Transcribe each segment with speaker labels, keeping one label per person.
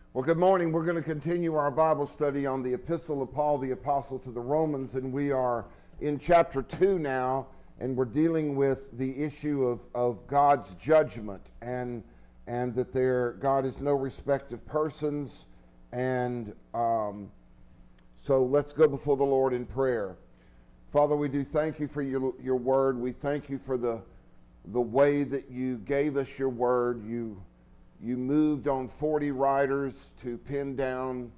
Speaker 1: Well, good morning. We're going to continue our Bible study on the Epistle of Paul the Apostle to the Romans, and we are in chapter 2 now, and we're dealing with the issue of God's judgment and that God is no respect of persons, and so let's go before the Lord in prayer. Father, we do thank you for your word. We thank you for the way that you gave us your word. You moved on 40 writers to pin down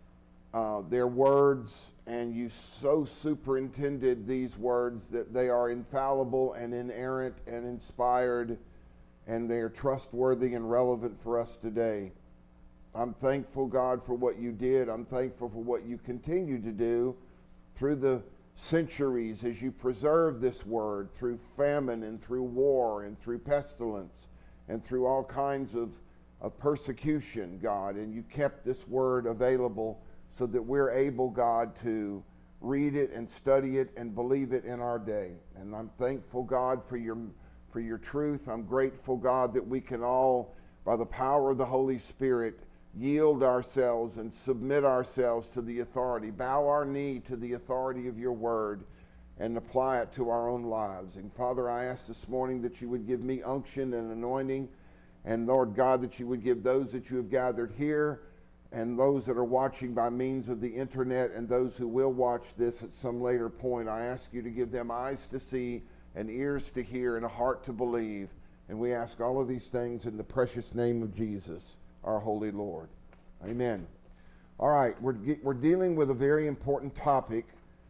Speaker 1: their words, and you so superintended these words that they are infallible and inerrant and inspired, and they are trustworthy and relevant for us today. I'm thankful, God, for what you did. I'm thankful for what you continue to do through the centuries as you preserve this word through famine and through war and through pestilence and through all kinds of persecution, God, and you kept this word available so that we're able, God, to read it and study it and believe it in our day. And I'm thankful, God, for your truth. I'm grateful, God, that we can all, by the power of the Holy Spirit, yield ourselves and submit ourselves to the authority, bow our knee to the authority of your word, and apply it to our own lives. And Father, I ask this morning that you would give me unction and anointing, and Lord God, that you would give those that you have gathered here and those that are watching by means of the internet and those who will watch this at some later point. I ask you to give them eyes to see and ears to hear and a heart to believe. And we ask all of these things in the precious name of Jesus, our holy Lord. Amen. All right, we're dealing with a very important topic,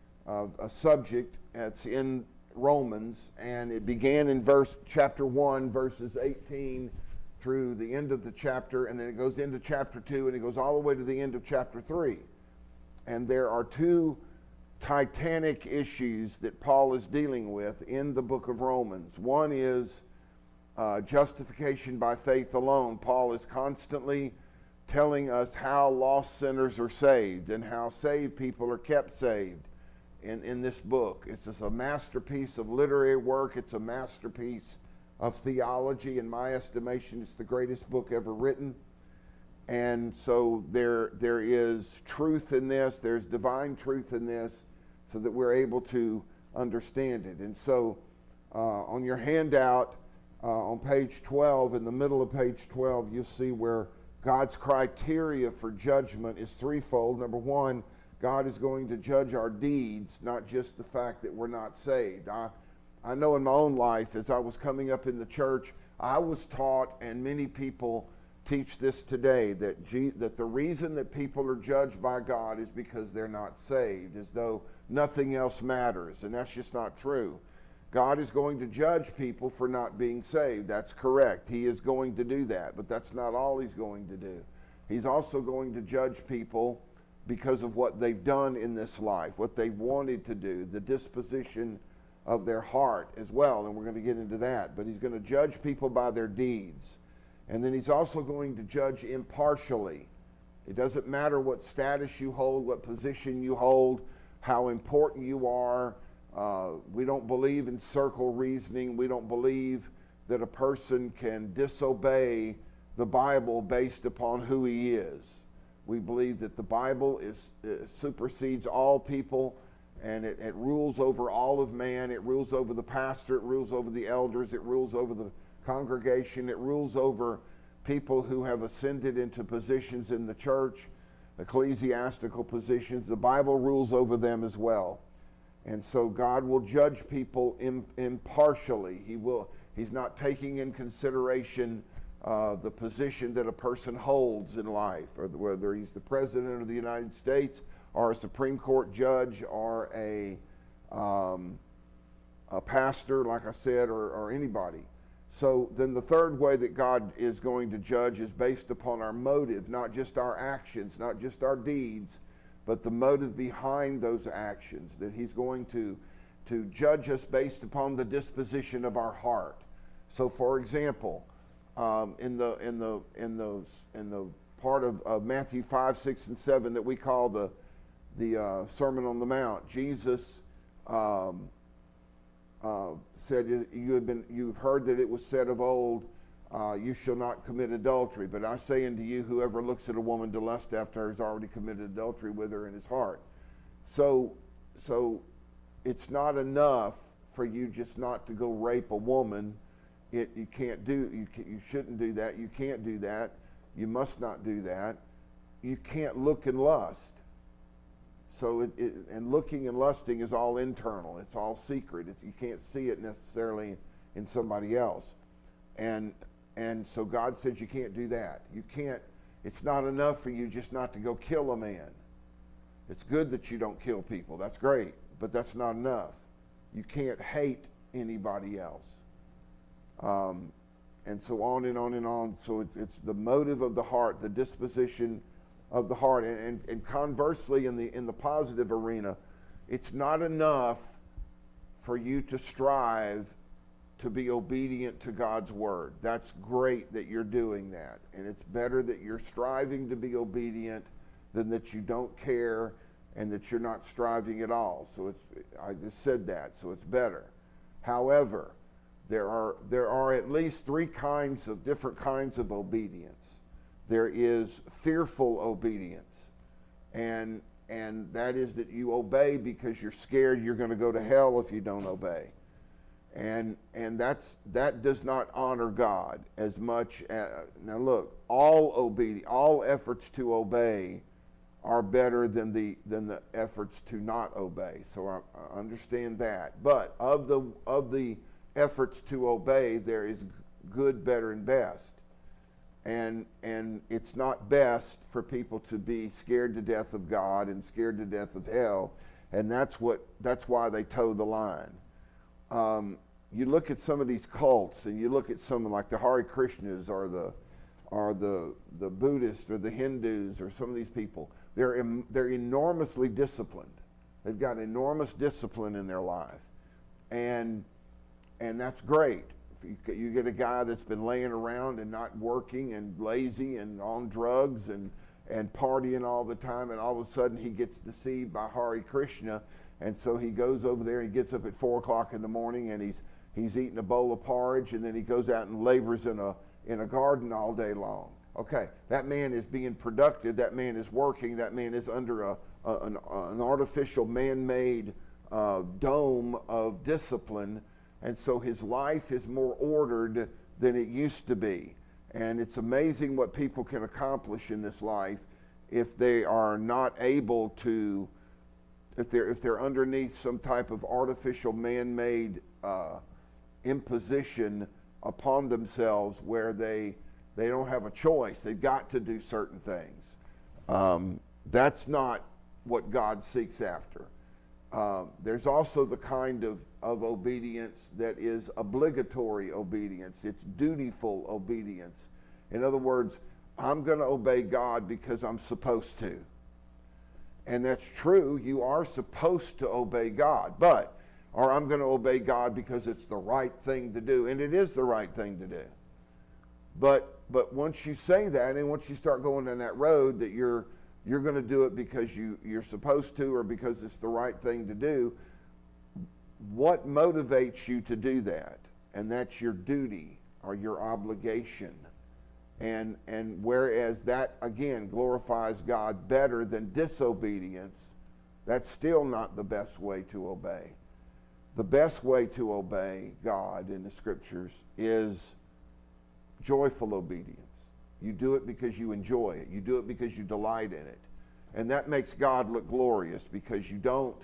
Speaker 1: a subject that's in Romans, and it began in chapter 1, verses 18 through the end of the chapter, and then it goes into chapter 2, and it goes all the way to the end of chapter 3. And there are two titanic issues that Paul is dealing with in the book of Romans. One is justification by faith alone. Paul is constantly telling us how lost sinners are saved and how saved people are kept saved in this book. It's just a masterpiece of literary work. It's a masterpiece of theology. In my estimation, it's the greatest book ever written. And so there is truth in this. There's divine truth in this so that we're able to understand it. And so on your handout, on page 12, in the middle of page 12, you'll see where God's criteria for judgment is threefold. Number one, God is going to judge our deeds, not just the fact that we're not saved. I know in my own life, as I was coming up in the church, I was taught, and many people teach this today, that the reason that people are judged by God is because they're not saved, as though nothing else matters, and that's just not true. God is going to judge people for not being saved. That's correct. He is going to do that, but that's not all he's going to do. He's also going to judge people because of what they've done in this life, what they've wanted to do, the disposition of their heart as well, and we're going to get into that. But he's going to judge people by their deeds. And then he's also going to judge impartially. It doesn't matter what status you hold, what position you hold, how important you are. We don't believe in circle reasoning. We don't believe that a person can disobey the Bible based upon who he is. We believe that the Bible supersedes all people, and it rules over all of man. It rules over the pastor. It rules over the elders. It rules over the congregation. It rules over people who have ascended into positions in the church, ecclesiastical positions. The Bible rules over them as well. And so God will judge people impartially. He's not taking in consideration the position that a person holds in life, or whether he's the president of the United States or a Supreme Court judge or a pastor, like I said, or anybody. So then the third way that God is going to judge is based upon our motive, not just our actions, not just our deeds, but the motive behind those actions, that he's going to judge us based upon the disposition of our heart. So for example, in the part of Matthew 5, 6, and 7 that we call the Sermon on the Mount, Jesus said, you've heard that it was said of old, you shall not commit adultery. But I say unto you, whoever looks at a woman to lust after her has already committed adultery with her in his heart. So it's not enough for you just not to go rape a woman. You shouldn't do that. You can't do that. You must not do that. You can't look and lust. So and looking and lusting is all internal. It's all secret. You can't see it necessarily in somebody else. And so God says you can't do that. You can't. It's not enough for you just not to go kill a man. It's good that you don't kill people. That's great, but that's not enough. You can't hate anybody else. And so on and on and on. So it's the motive of the heart, the disposition of the heart. And conversely, in the positive arena, it's not enough for you to strive to be obedient to God's word. That's great that you're doing that. And it's better that you're striving to be obedient than that you don't care and that you're not striving at all. So I just said that, so it's better. However, there are at least three different kinds of obedience. There is fearful obedience, and that is that you obey because you're scared you're going to go to hell if you don't obey. And that does not honor God as much now look, all efforts to obey are better than the efforts to not obey. So I understand that. But of the efforts to obey, there is good, better, and best. And it's not best for people to be scared to death of God and scared to death of hell, and that's why they toe the line. You look at some of these cults, and you look at some like the Hare Krishnas or the Buddhists or the Hindus or some of these people. They're enormously disciplined. They've got enormous discipline in their life, and that's great. If you get a guy that's been laying around and not working and lazy and on drugs and partying all the time, and all of a sudden he gets deceived by Hare Krishna, and so he goes over there and gets up at 4 o'clock in the morning and he's eating a bowl of porridge, and then he goes out and labors in a garden all day long. Okay, that man is being productive. That man is working. That man is under an artificial man-made dome of discipline, and so his life is more ordered than it used to be. And it's amazing what people can accomplish in this life if they are not able to, if they're underneath some type of artificial man-made imposition upon themselves where they don't have a choice. They've got to do certain things. That's not what God seeks after. There's also the kind of obedience that is obligatory obedience. It's dutiful obedience. In other words, I'm going to obey God because I'm supposed to. And that's true. You are supposed to obey God. Or I'm going to obey God because it's the right thing to do. And it is the right thing to do. But once you say that, and once you start going down that road that you're going to do it because you're supposed to or because it's the right thing to do, what motivates you to do that? And that's your duty or your obligation. And whereas that, again, glorifies God better than disobedience, that's still not the best way to obey. The best way to obey God in the Scriptures is joyful obedience. You do it because you enjoy it. You do it because you delight in it. And that makes God look glorious because you don't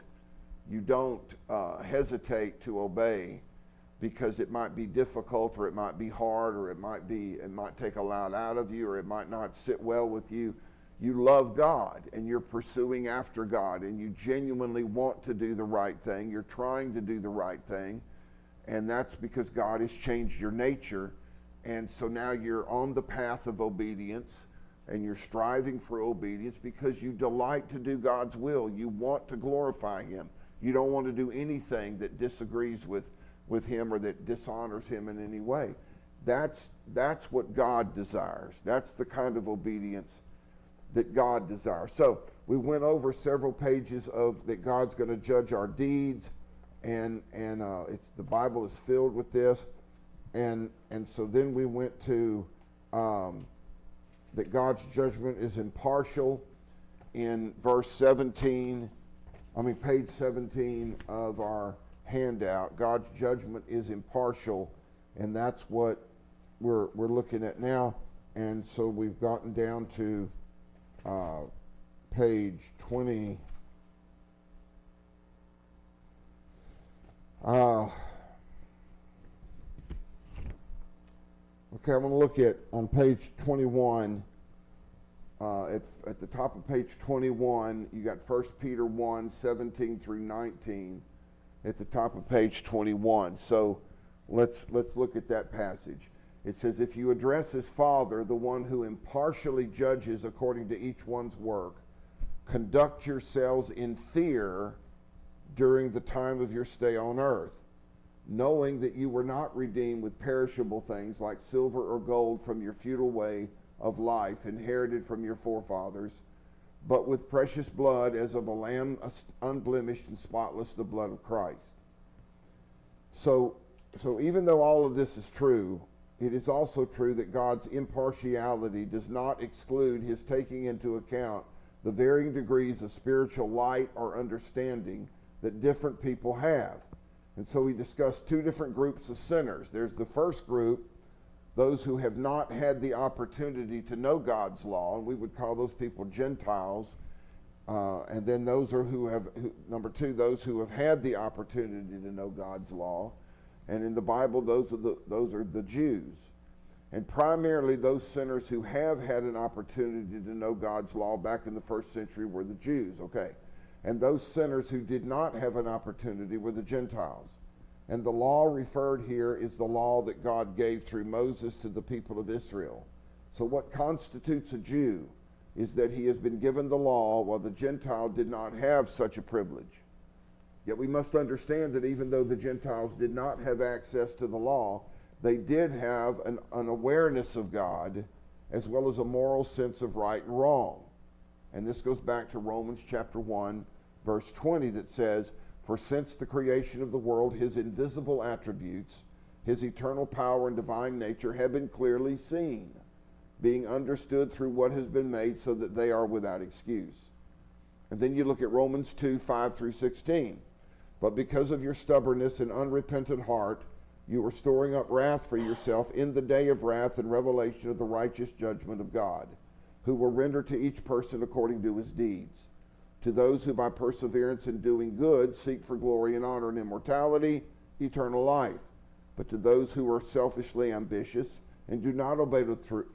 Speaker 1: hesitate to obey because it might be difficult or it might be hard or it might take a lot out of you or it might not sit well with you. You love God and you're pursuing after God and you genuinely want to do the right thing. You're trying to do the right thing, and that's because God has changed your nature. And so now you're on the path of obedience and you're striving for obedience because you delight to do God's will. You want to glorify Him. You don't want to do anything that disagrees with Him or that dishonors Him in any way. That's what God desires. That's the kind of obedience that God desires. So we went over several pages of that God's going to judge our deeds, and the Bible is filled with this. And so then we went to that God's judgment is impartial in verse 17, page 17 of our handout. God's judgment is impartial, and that's what we're looking at now. And so we've gotten down to page 20. Okay, I'm going to look at on page 21. At the top of page 21, you got 1 Peter 1, 17 through 19 at the top of page 21. So let's look at that passage. It says, if you address as Father, the one who impartially judges according to each one's work, conduct yourselves in fear during the time of your stay on earth, knowing that you were not redeemed with perishable things like silver or gold from your futile way of life inherited from your forefathers, but with precious blood as of a lamb unblemished and spotless, the blood of Christ. So even though all of this is true, it is also true that God's impartiality does not exclude his taking into account the varying degrees of spiritual light or understanding that different people have. And so we discussed two different groups of sinners. There's the first group, those who have not had the opportunity to know God's law, and we would call those people Gentiles. And then those number two, those who have had the opportunity to know God's law. And in the Bible, those are the Jews. And primarily those sinners who have had an opportunity to know God's law back in the first century were the Jews, okay? And those sinners who did not have an opportunity were the Gentiles. And the law referred here is the law that God gave through Moses to the people of Israel. So what constitutes a Jew is that he has been given the law while the Gentile did not have such a privilege. Yet we must understand that even though the Gentiles did not have access to the law, they did have an awareness of God as well as a moral sense of right and wrong. And this goes back to Romans chapter 1, verse 20 that says, for since the creation of the world, his invisible attributes, his eternal power and divine nature have been clearly seen, being understood through what has been made, so that they are without excuse. And then you look at Romans 2, 5 through 16. But because of your stubbornness and unrepentant heart, you are storing up wrath for yourself in the day of wrath and revelation of the righteous judgment of God, who will render to each person according to his deeds. To those who by perseverance in doing good seek for glory and honor and immortality, eternal life. But to those who are selfishly ambitious and do not obey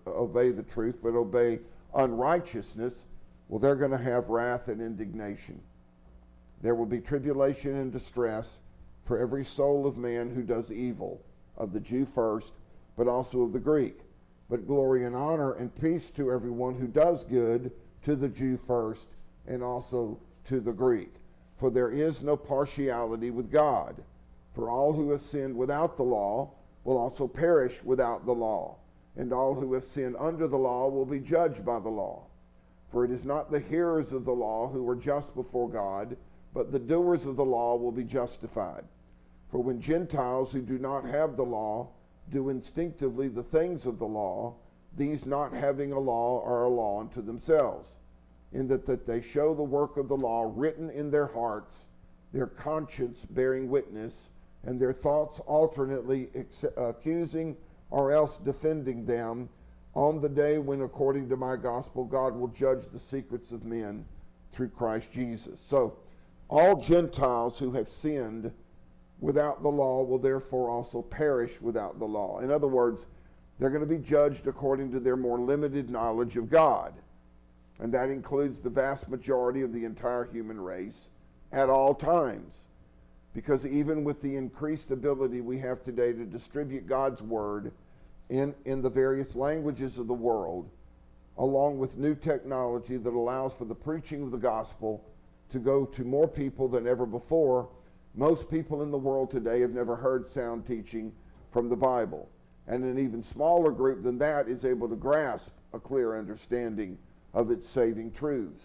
Speaker 1: the truth, but obey unrighteousness, well, they're going to have wrath and indignation. There will be tribulation and distress for every soul of man who does evil, of the Jew first, but also of the Greek. But glory and honor and peace to everyone who does good, to the Jew first, and also to the Greek. For there is no partiality with God. For all who have sinned without the law will also perish without the law. And all who have sinned under the law will be judged by the law. For it is not the hearers of the law who are just before God, but the doers of the law will be justified. For when Gentiles who do not have the law do instinctively the things of the law, these not having a law are a law unto themselves, in that they show the work of the law written in their hearts, their conscience bearing witness, and their thoughts alternately accusing or else defending them on the day when, according to my gospel, God will judge the secrets of men through Christ Jesus. So all Gentiles who have sinned without the law will therefore also perish without the law. In other words, they're going to be judged according to their more limited knowledge of God. And that includes the vast majority of the entire human race at all times. Because even with the increased ability we have today to distribute God's word in the various languages of the world, along with new technology that allows for the preaching of the gospel to go to more people than ever before, most people in the world today have never heard sound teaching from the Bible. And an even smaller group than that is able to grasp a clear understanding of its saving truths.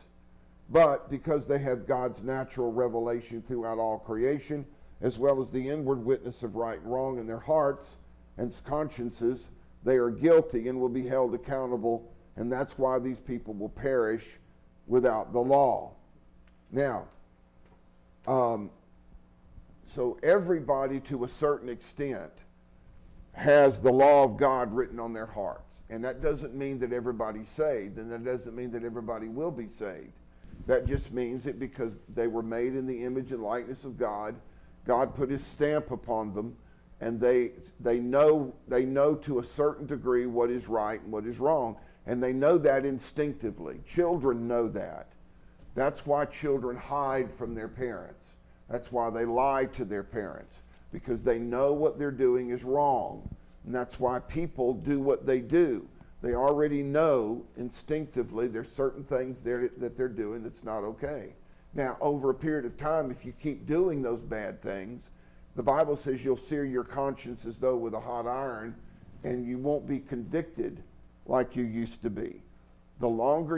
Speaker 1: But because they have God's natural revelation throughout all creation, as well as the inward witness of right and wrong in their hearts, and consciences, they are guilty and will be held accountable, and that's why these people will perish without the law. Now, so everybody to a certain extent has the law of God written on their hearts. And that doesn't mean that everybody's saved, and that doesn't mean that everybody will be saved. That just means that because they were made in the image and likeness of God, God put his stamp upon them, and they know to a certain degree what is right and what is wrong. And they know that instinctively. Children know that. That's why children hide from their parents. That's why they lie to their parents, because they know what they're doing is wrong. And that's why people do what they do. They already know instinctively there's certain things that they're doing that's not okay. Now, over a period of time, if you keep doing those bad things, the Bible says you'll sear your conscience as though with a hot iron, and you won't be convicted like you used to be. The longer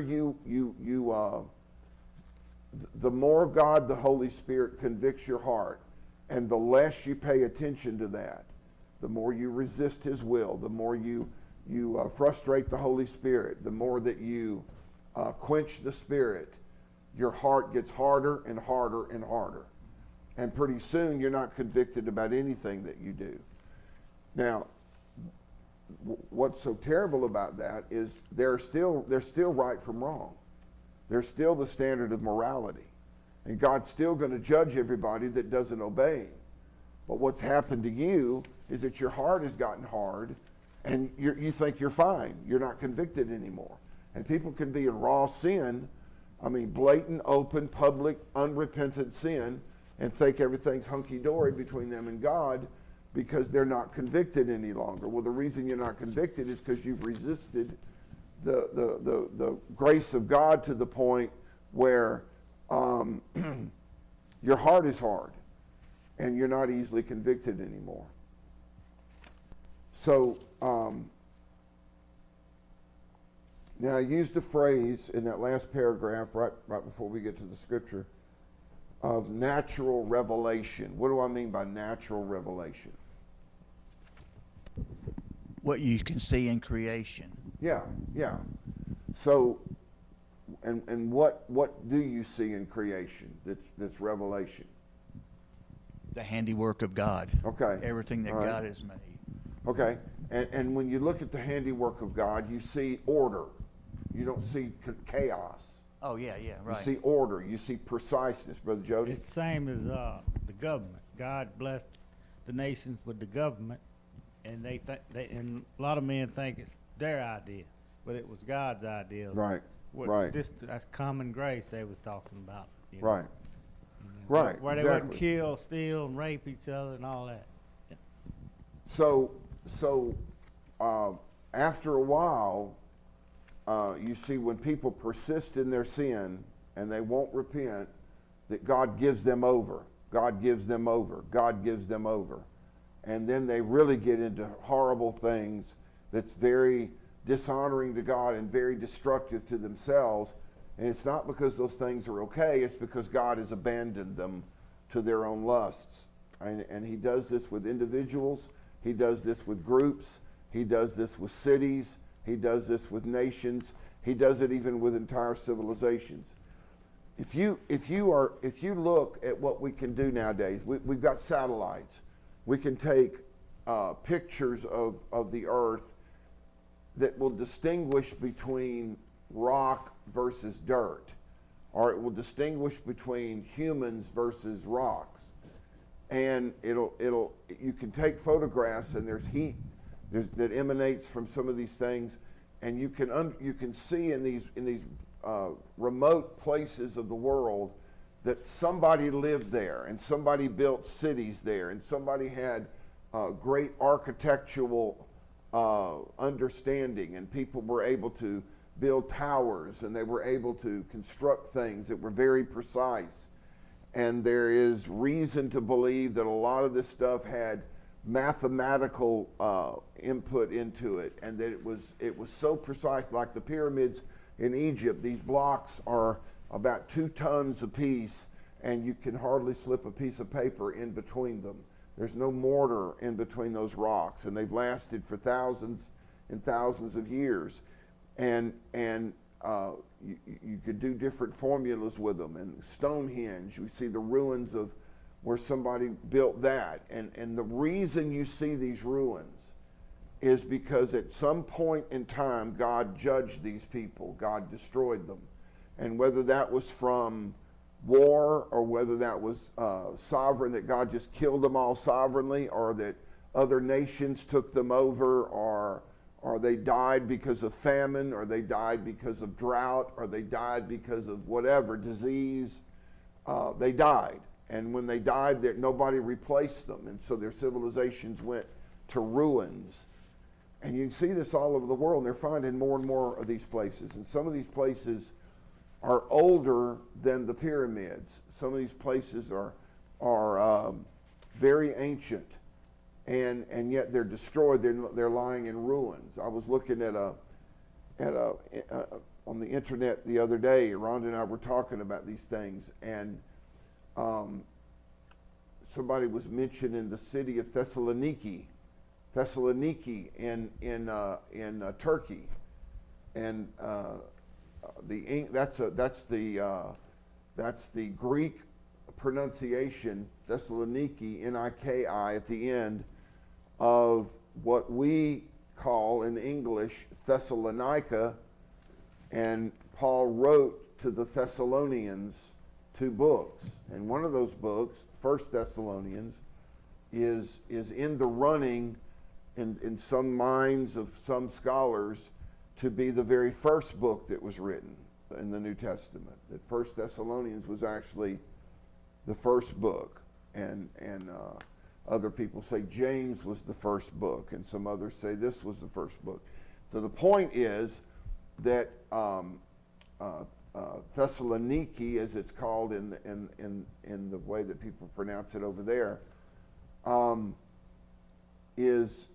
Speaker 1: the more God, the Holy Spirit, convicts your heart, and the less you pay attention to that, the more you resist his will, the more you frustrate the Holy Spirit, the more that you quench the Spirit, your heart gets harder and harder and harder. And pretty soon you're not convicted about anything that you do. Now, what's so terrible about that is they're still right from wrong. They're still the standard of morality. And God's still going to judge everybody that doesn't obey him. But what's happened to you is that your heart has gotten hard, and you think you're fine. You're not convicted anymore. And people can be in raw sin, blatant, open, public, unrepentant sin, and think everything's hunky-dory between them and God because they're not convicted any longer. Well, the reason you're not convicted is because you've resisted the grace of God to the point where your heart is hard and you're not easily convicted anymore. So now I used a phrase in that last paragraph right before we get to the scripture of natural revelation. What do I mean by natural revelation?
Speaker 2: What you can see in creation.
Speaker 1: Yeah. So, and what do you see in creation that's revelation?
Speaker 2: The handiwork of God.
Speaker 1: Okay.
Speaker 2: Everything that God has made.
Speaker 1: Okay. And when you look at the handiwork of God, you see order. You don't see chaos.
Speaker 2: Oh, yeah, right.
Speaker 1: You see order. You see preciseness, Brother Jody.
Speaker 3: It's the same as the government. God blessed the nations with the government, and and a lot of men think it's their idea, but it was God's idea.
Speaker 1: Right.
Speaker 3: That's common grace they was talking about.
Speaker 1: Right.
Speaker 3: Where
Speaker 1: exactly.
Speaker 3: they wouldn't kill, steal, and rape each other and all that. Yeah.
Speaker 1: So after a while, you see when people persist in their sin and they won't repent, that God gives them over. God gives them over. God gives them over. And then they really get into horrible things that's very dishonoring to God and very destructive to themselves. And it's not because those things are okay, it's because God has abandoned them to their own lusts. And he does this with individuals, he does this with groups, he does this with cities, he does this with nations, he does it even with entire civilizations. If you look at what we can do nowadays, we've got satellites. We can take pictures of the earth that will distinguish between rock versus dirt, or it will distinguish between humans versus rocks. And you can take photographs, and there's heat that emanates from some of these things, and you can see in these remote places of the world that somebody lived there, and somebody built cities there, and somebody had great architectural understanding, and people were able to build towers, and they were able to construct things that were very precise. And there is reason to believe that a lot of this stuff had mathematical input into it, and that it was so precise. Like the pyramids in Egypt, these blocks are about 2 tons apiece, and you can hardly slip a piece of paper in between them. There's no mortar in between those rocks, and they've lasted for thousands and thousands of years. And you could do different formulas with them. And Stonehenge, we see the ruins of where somebody built that. And the reason you see these ruins is because at some point in time, God judged these people. God destroyed them. And whether that was from war or whether that was sovereign, that God just killed them all sovereignly, or that other nations took them over, or they died because of famine, or they died because of drought, or they died because of whatever, disease, they died. And when they died, nobody replaced them. And so their civilizations went to ruins. And you can see this all over the world, and they're finding more and more of these places. And some of these places are older than the pyramids. Some of these places are very ancient, and yet they're destroyed. They're lying in ruins. I was looking at on the internet the other day. Rhonda and I were talking about these things, and somebody was mentioning the city of Thessaloniki in Turkey, and that's the Greek pronunciation, Thessaloniki, Niki at the end of what we call in English Thessalonica, and Paul wrote to the Thessalonians 2 books, and one of those books, 1 Thessalonians, is in the running in some minds of some scholars to be the very first book that was written in the New Testament. That 1 Thessalonians was actually the first book, and other people say James was the first book, and some others say this was the first book. So the point is that Thessaloniki, as it's called in the way that people pronounce it over there, is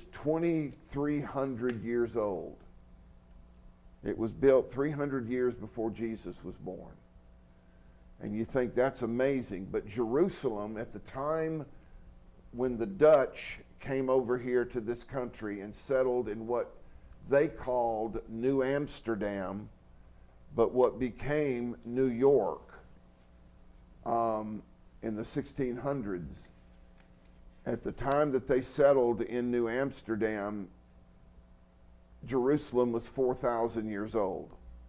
Speaker 1: 2,300 years old. It was built 300 years before Jesus was born. And you think that's amazing, but Jerusalem, at the time when the Dutch came over here to this country and settled in what they called New Amsterdam, but what became New York in the 1600s, at the time that they settled in New Amsterdam, Jerusalem was 4,000 years old.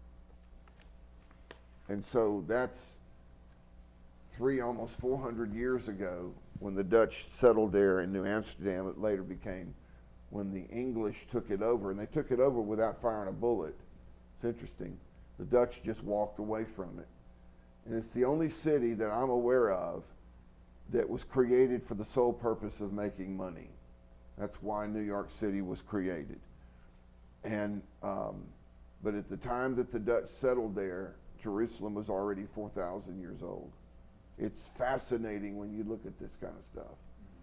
Speaker 1: And so that's almost 400 years ago when the Dutch settled there in New Amsterdam. It later became when the English took it over, and they took it over without firing a bullet. It's interesting. The Dutch just walked away from it. And it's the only city that I'm aware of that was created for the sole purpose of making money. That's why New York City was created. And but at the time that the Dutch settled there, Jerusalem was already 4,000 years old. It's fascinating when you look at this kind of stuff.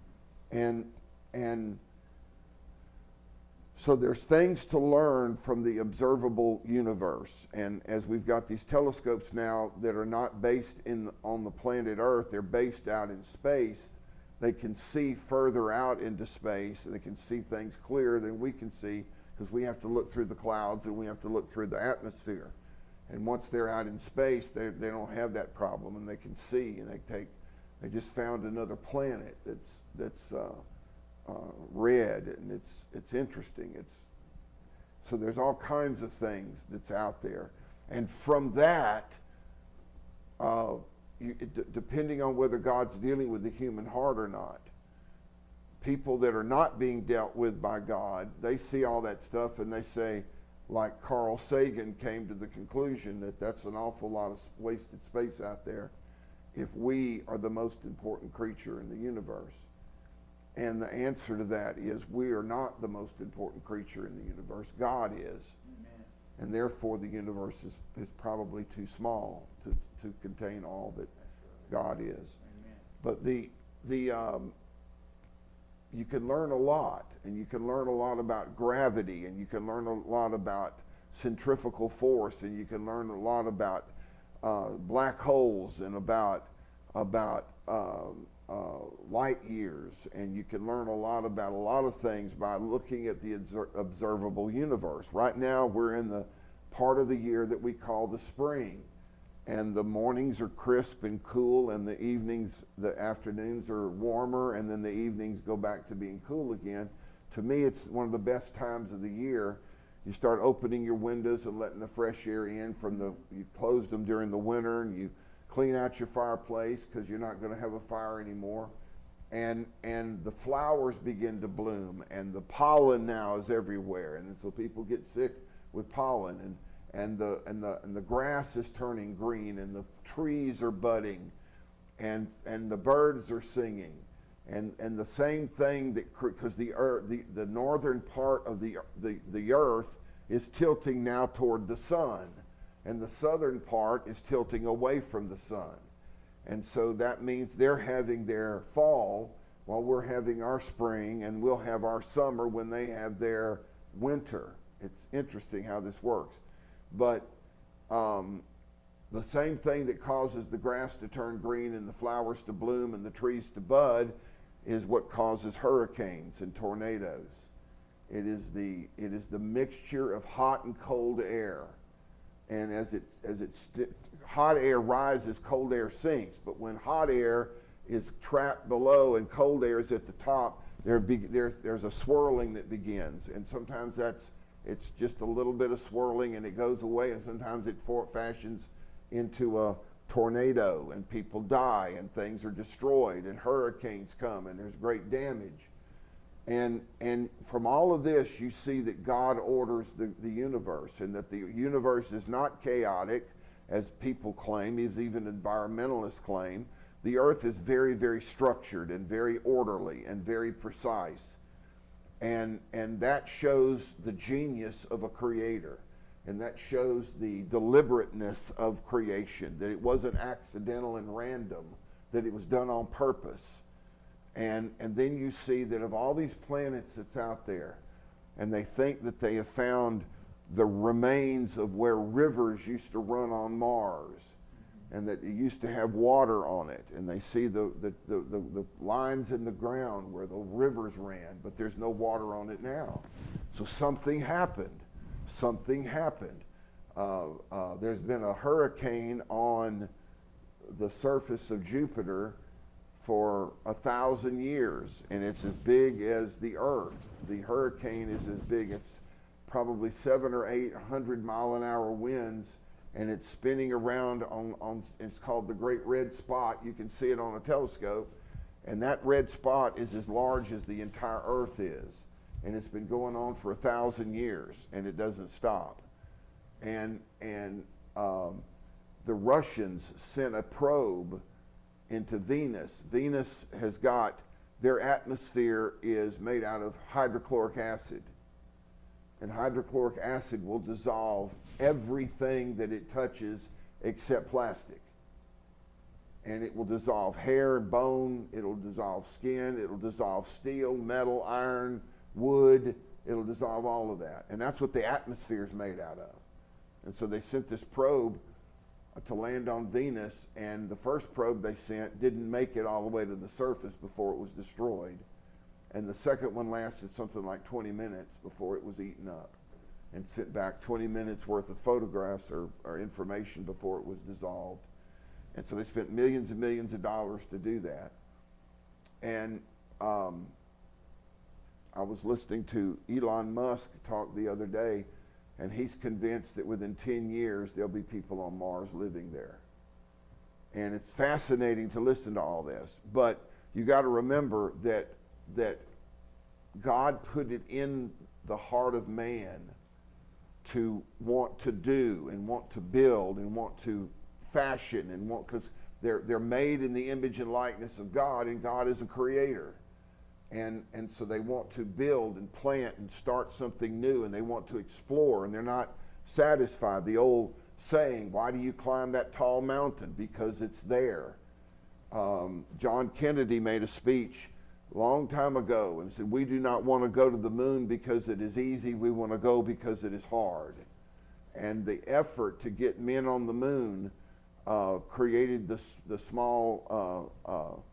Speaker 1: And so there's things to learn from the observable universe. And as we've got these telescopes now that are not based on the planet Earth, they're based out in space, they can see further out into space, and they can see things clearer than we can see, because we have to look through the clouds and we have to look through the atmosphere. And once they're out in space, they don't have that problem, and they can see, and they just found another planet that's red, and it's interesting. So there's all kinds of things that's out there, and from that, depending on whether God's dealing with the human heart or not, people that are not being dealt with by God, they see all that stuff and they say, like Carl Sagan came to the conclusion that that's an awful lot of wasted space out there if we are the most important creature in the universe. And the answer to that is we are not the most important creature in the universe. God is. Amen. And therefore the universe is probably too small to contain all that God is. Amen. But you can learn a lot, and you can learn a lot about gravity, and you can learn a lot about centrifugal force, and you can learn a lot about black holes, and about light years, and you can learn a lot about a lot of things by looking at the observable universe. Right now, we're in the part of the year that we call the spring, and the mornings are crisp and cool, and the afternoons are warmer, and then the evenings go back to being cool again. To me, it's one of the best times of the year. You start opening your windows and letting the fresh air in you closed them during the winter, and you clean out your fireplace because you're not going to have a fire anymore. And the flowers begin to bloom, and the pollen now is everywhere, and so people get sick with pollen, and the grass is turning green, and the trees are budding, and the birds are singing, and the same thing because the northern part of the earth is tilting now toward the sun, and the southern part is tilting away from the sun, and so that means they're having their fall while we're having our spring, and we'll have our summer when they have their winter. It's interesting how this works. But the same thing that causes the grass to turn green and the flowers to bloom and the trees to bud is what causes hurricanes and tornadoes. It is the mixture of hot and cold air. And hot air rises, cold air sinks. But when hot air is trapped below and cold air is at the top, there's a swirling that begins. And sometimes it's just a little bit of swirling and it goes away, and sometimes it fashions into a tornado and people die and things are destroyed and hurricanes come and there's great damage. And from all of this, you see that God orders the universe, and that the universe is not chaotic, as people claim, as even environmentalists claim. The earth is very, very structured and very orderly and very precise. And that shows the genius of a creator. And that shows the deliberateness of creation, that it wasn't accidental and random, that it was done on purpose. And then you see that of all these planets that's out there, and they think that they have found the remains of where rivers used to run on Mars, and that it used to have water on it, and they see the lines in the ground where the rivers ran, but there's no water on it now. So something happened. Something happened. There's been a hurricane on the surface of Jupiter for 1,000 years, and it's as big as the Earth. The hurricane is as big. It's probably 700 or 800 mile an hour winds, and it's spinning around on it's called the Great Red Spot. You can see it on a telescope, and that red spot is as large as the entire Earth is, and it's been going on for 1,000 years, and it doesn't stop. And the Russians sent a probe into Venus. Venus has got, their atmosphere is made out of hydrochloric acid. And hydrochloric acid will dissolve everything that it touches except plastic. And it will dissolve hair, bone, it'll dissolve skin, it'll dissolve steel, metal, iron, wood, it'll dissolve all of that. And that's what the atmosphere is made out of. And so they sent this probe to land on Venus, and the first probe they sent didn't make it all the way to the surface before it was destroyed. And the second one lasted something like 20 minutes before it was eaten up, and sent back 20 minutes worth of photographs or information before it was dissolved. And so they spent millions and millions of dollars to do that. And I was listening to Elon Musk talk the other day, and he's convinced that within 10 years there'll be people on Mars living there. And it's fascinating to listen to all this. But you got to remember that God put it in the heart of man to want to do and want to build and want to fashion and want, because they're made in the image and likeness of God, and God is a creator. And so they want to build and plant and start something new, and they want to explore, and they're not satisfied. The old saying, why do you climb that tall mountain? Because it's there. John Kennedy made a speech a long time ago and said, we do not want to go to the moon because it is easy, we want to go because it is hard. And the effort to get men on the moon created the small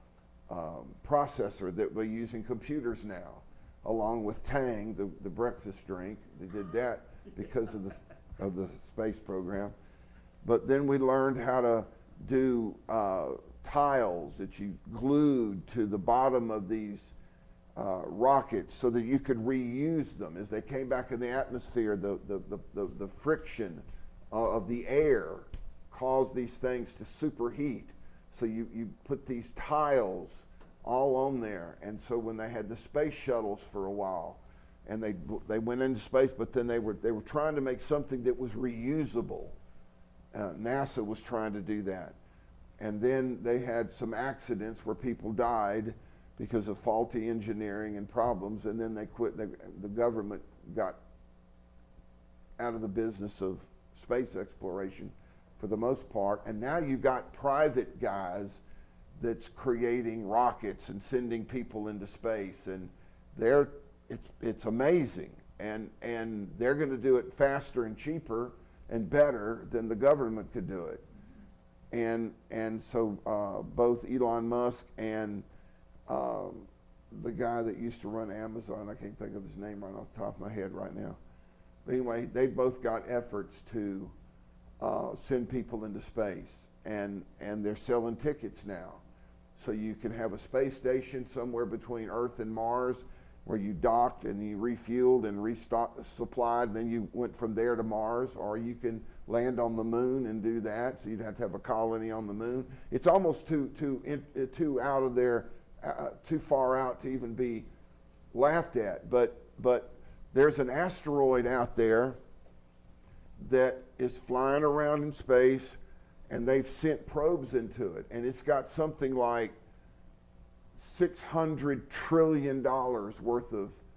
Speaker 1: processor that we use in computers now, along with Tang, the breakfast drink. They did that because of the space program. But then we learned how to do tiles that you glued to the bottom of these rockets so that you could reuse them. As they came back in the atmosphere, the friction of the air caused these things to superheat. So you put these tiles all on there. And so when they had the space shuttles for a while, and they went into space, but then they were trying to make something that was reusable. NASA was trying to do that. And then they had some accidents where people died because of faulty engineering and problems, and then they quit. The government got out of the business of space exploration for the most part, and now you've got private guys that's creating rockets and sending people into space, and it's amazing, and they're going to do it faster and cheaper and better than the government could do it. And so both Elon Musk and the guy that used to run Amazon, I can't think of his name right off the top of my head right now. But anyway, they both got efforts to send people into space, and they're selling tickets now. So you can have a space station somewhere between Earth and Mars where you docked and you refueled and supplied, and then you went from there to Mars, or you can land on the moon and do that. So you'd have to have a colony on the moon. It's almost too out of there, too far out to even be laughed at. But there's an asteroid out there that is flying around in space, and they've sent probes into it, and it's got something like $600 trillion worth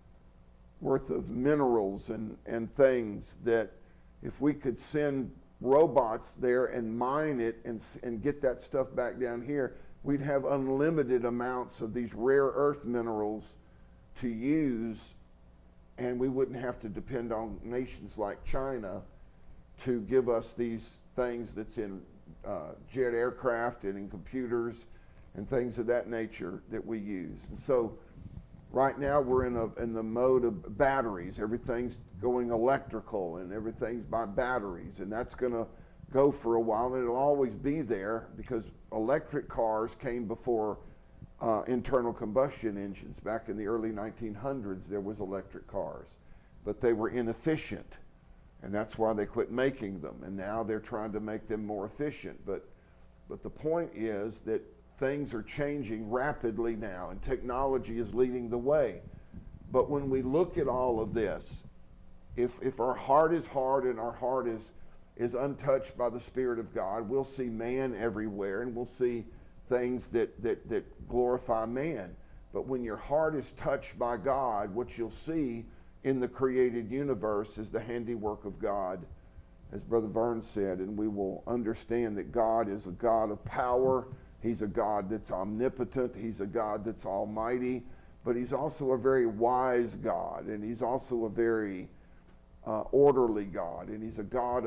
Speaker 1: of minerals and things that if we could send robots there and mine it and get that stuff back down here, we'd have unlimited amounts of these rare earth minerals to use, and we wouldn't have to depend on nations like China to give us these things that's in jet aircraft and in computers and things of that nature that we use. And so right now we're in the mode of batteries. Everything's going electrical and everything's by batteries, and that's going to go for a while, and it'll always be there because electric cars came before internal combustion engines. Back in the early 1900s there was electric cars, but they were inefficient, and that's why they quit making them, and now they're trying to make them more efficient. But the point is that things are changing rapidly now, and technology is leading the way. But when we look at all of this, if our heart is hard and our heart is untouched by the Spirit of God, we'll see man everywhere, and we'll see things that glorify man. But when your heart is touched by God, what you'll see in the created universe is the handiwork of God, as Brother Vern said, and we will understand that God is a God of power. He's a God that's omnipotent. He's a God that's almighty, but he's also a very wise God, and he's also a very orderly God, and he's a God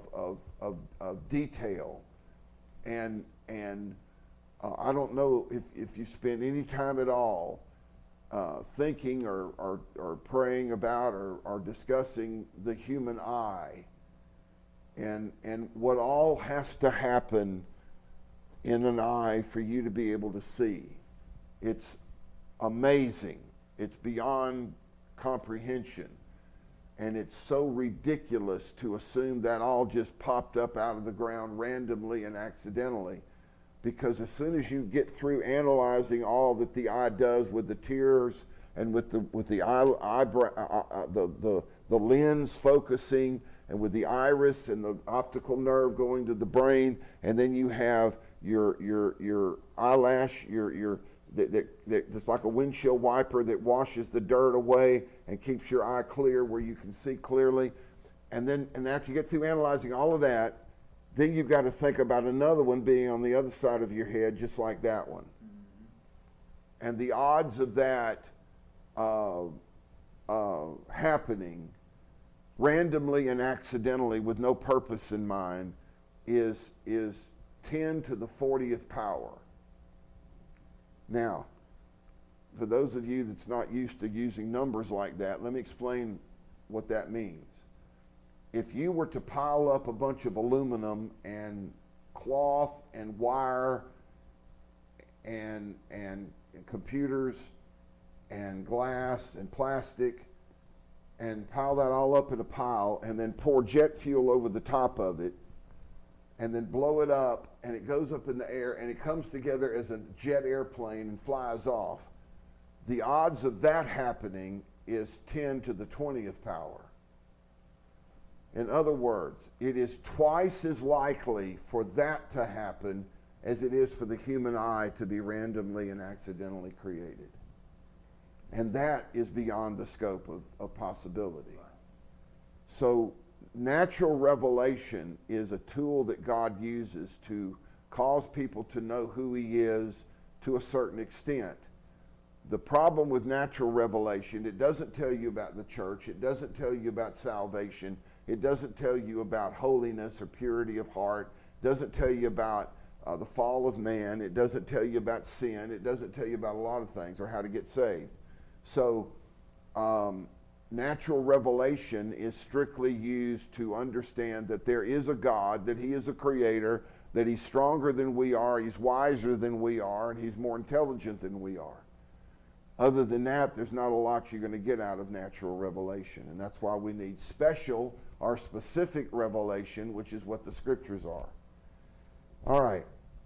Speaker 1: of detail. And I don't know if you spend any time at all thinking or praying about or discussing the human eye and what all has to happen in an eye for you to be able to see. It's amazing. It's beyond comprehension. And it's so ridiculous to assume that all just popped up out of the ground randomly and accidentally. Because as soon as you get through analyzing all that the eye does with the tears and with the lens focusing, and with the iris and the optical nerve going to the brain, and then you have your eyelash, that's like a windshield wiper that washes the dirt away and keeps your eye clear where you can see clearly. And after you get through analyzing all of that, then you've got to think about another one being on the other side of your head, just like that one. And the odds of that happening randomly and accidentally with no purpose in mind is 10 to the 40th power. Now, for those of you that's not used to using numbers like that, let me explain what that means. If you were to pile up a bunch of aluminum and cloth and wire and computers and glass and plastic and pile that all up in a pile and then pour jet fuel over the top of it and then blow it up, and it goes up in the air and it comes together as a jet airplane and flies off, the odds of that happening is 10 to the 20th power. In other words, it is twice as likely for that to happen as it is for the human eye to be randomly and accidentally created. And that is beyond the scope of possibility. So natural revelation is a tool that God uses to cause people to know who he is to a certain extent. The problem with natural revelation, it doesn't tell you about the church, it doesn't tell you about salvation, it doesn't tell you about holiness or purity of heart, it doesn't tell you about the fall of man, it doesn't tell you about sin, it doesn't tell you about a lot of things or how to get saved. So natural revelation is strictly used to understand that there is a God, that he is a creator, that he's stronger than we are, he's wiser than we are, and he's more intelligent than we are. Other than that, there's not a lot you're going to get out of natural revelation, and that's why we need special or specific revelation, which is what the scriptures are. All right.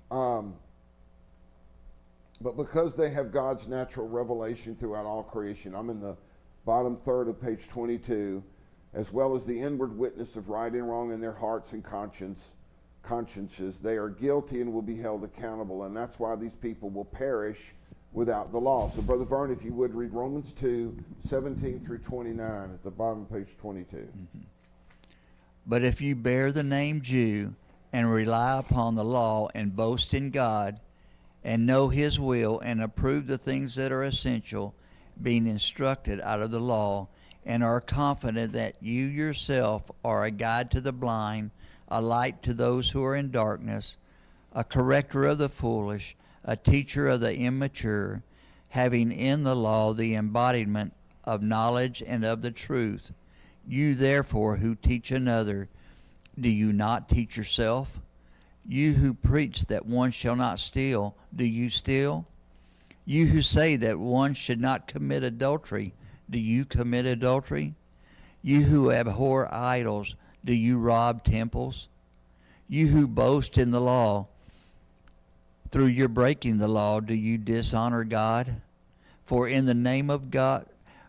Speaker 1: But because they have God's natural revelation throughout all creation, I'm in the bottom third of page 22, as well as the inward witness of right and wrong in their hearts and consciences, they are guilty and will be held accountable, and that's why these people will perish without the law. So, Brother Vern, if you would read Romans 2, 17 through 29 at the bottom of page 22.
Speaker 2: Mm-hmm. But if you bear the name Jew and rely upon the law and boast in God and know his will and approve the things that are essential, being instructed out of the law, and are confident that you yourself are a guide to the blind, a light to those who are in darkness, a corrector of the foolish, a teacher of the immature, having in the law the embodiment of knowledge and of the truth. You therefore who teach another, do you not teach yourself? You who preach that one shall not steal, do you steal? You who say that one should not commit adultery, do you commit adultery? You who abhor idols, do you rob temples? You who boast in the law, through your breaking the law, do you dishonor God? For the name of God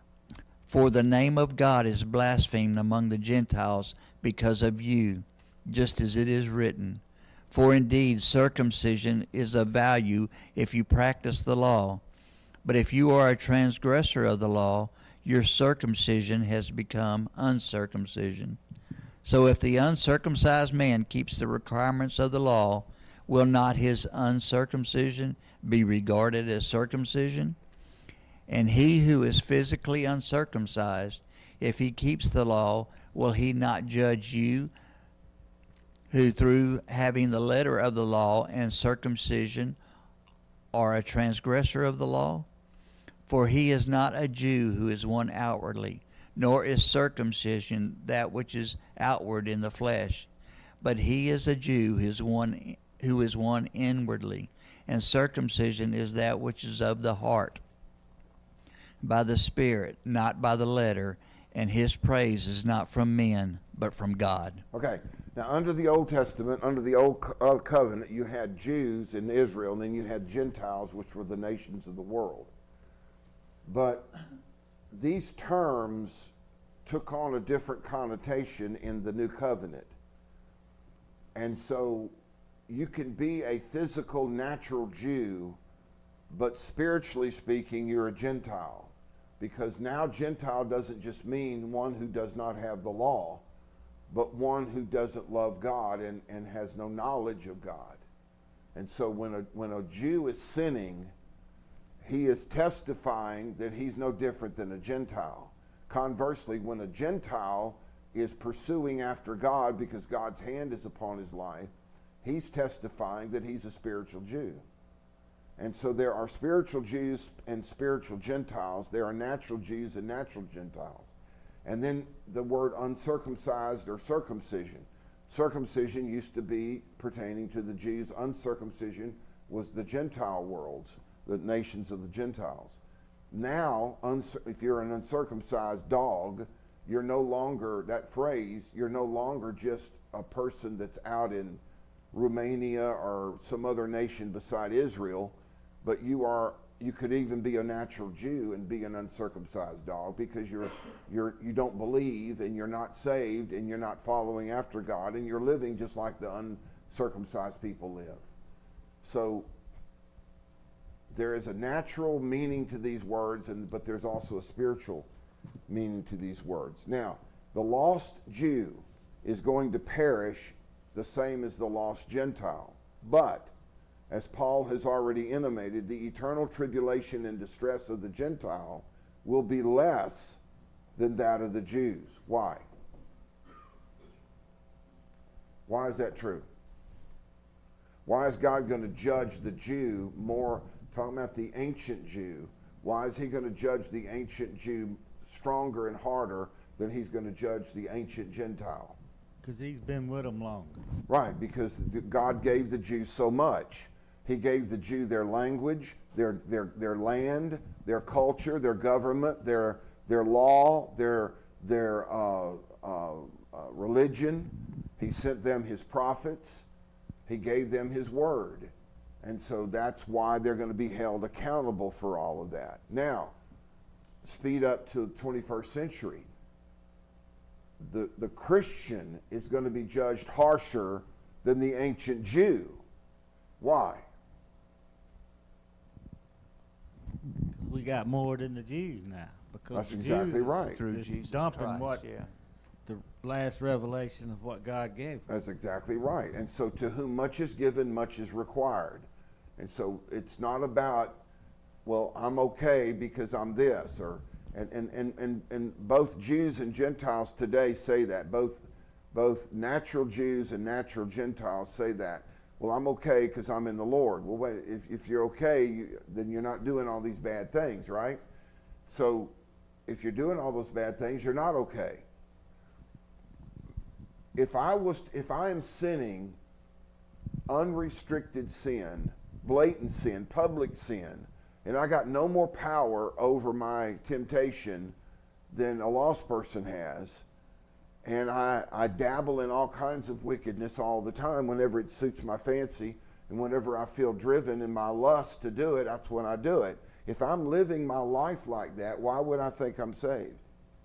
Speaker 2: is blasphemed among the Gentiles because of you, just as it is written. For indeed circumcision is of value if you practice the law. But if you are a transgressor of the law, your circumcision has become uncircumcision. So if the uncircumcised man keeps the requirements of the law, will not his uncircumcision be regarded as circumcision? And he who is physically uncircumcised, if he keeps the law, will he not judge you, who through having the letter of the law and circumcision are a transgressor of the law? For he is not a Jew who is one outwardly, nor is circumcision that which is outward in the flesh, but he is a Jew who is one inwardly, and circumcision is that which is of the heart, by the Spirit, not by the letter, and his praise is not from men, but from God.
Speaker 1: Okay, now under the Old Testament, under the Old Covenant, you had Jews in Israel, and then you had Gentiles, which were the nations of the world. But these terms took on a different connotation in the New Covenant. And so you can be a physical, natural Jew, but spiritually speaking, you're a Gentile. Because now Gentile doesn't just mean one who does not have the law, but one who doesn't love God and has no knowledge of God. And so when a Jew is sinning, he is testifying that he's no different than a Gentile. Conversely, when a Gentile is pursuing after God because God's hand is upon his life, he's testifying that he's a spiritual Jew. And so there are spiritual Jews and spiritual Gentiles. There are natural Jews and natural Gentiles. And then the word uncircumcised or circumcision. Circumcision used to be pertaining to the Jews. Uncircumcision was the Gentile worlds, the nations of the Gentiles. Now, if you're an uncircumcised dog, you're no longer, that phrase, you're no longer just a person that's out in Romania or some other nation beside Israel, but you could even be a natural Jew and be an uncircumcised dog because you don't believe and you're not saved and you're not following after God and you're living just like the uncircumcised people live. So there is a natural meaning to these words, but there's also a spiritual meaning to these words. Now, the lost Jew is going to perish the same as the lost Gentile, but as Paul has already intimated, the eternal tribulation and distress of the Gentile will be less than that of the Jews. Why? Why is that true? Why is God going to judge the Jew more, talking about the ancient Jew, why is he going to judge the ancient Jew stronger and harder than he's going to judge the ancient Gentile?
Speaker 3: Because he's been with them longer.
Speaker 1: Right, because God gave the Jews so much. He gave the Jew their language, their land, their culture, their government, their law, their religion. He sent them his prophets. He gave them his word. And so that's why they're going to be held accountable for all of that. Now, speed up to the 21st century. The Christian is going to be judged harsher than the ancient Jew. Why?
Speaker 3: We got more than the Jews now. Because
Speaker 1: That's
Speaker 3: the
Speaker 1: exactly
Speaker 3: Jews
Speaker 1: right.
Speaker 2: Through
Speaker 3: is
Speaker 2: Jesus
Speaker 3: dumping
Speaker 2: Christ,
Speaker 3: what
Speaker 2: yeah.
Speaker 3: the last revelation of what God gave.
Speaker 1: That's exactly right. And so to whom much is given, much is required. And so it's not about, well, I'm okay because I'm this, or and both Jews and Gentiles today say that. Both natural Jews and natural Gentiles say that. Well, I'm okay because I'm in the Lord. Well, wait, if you're okay, then you're not doing all these bad things, right? So if you're doing all those bad things, you're not okay. If I am sinning unrestricted sin, blatant sin, public sin, and I got no more power over my temptation than a lost person has, and I dabble in all kinds of wickedness all the time whenever it suits my fancy, and whenever I feel driven in my lust to do it, that's when I do it. If I'm living my life like that, why would I think I'm saved?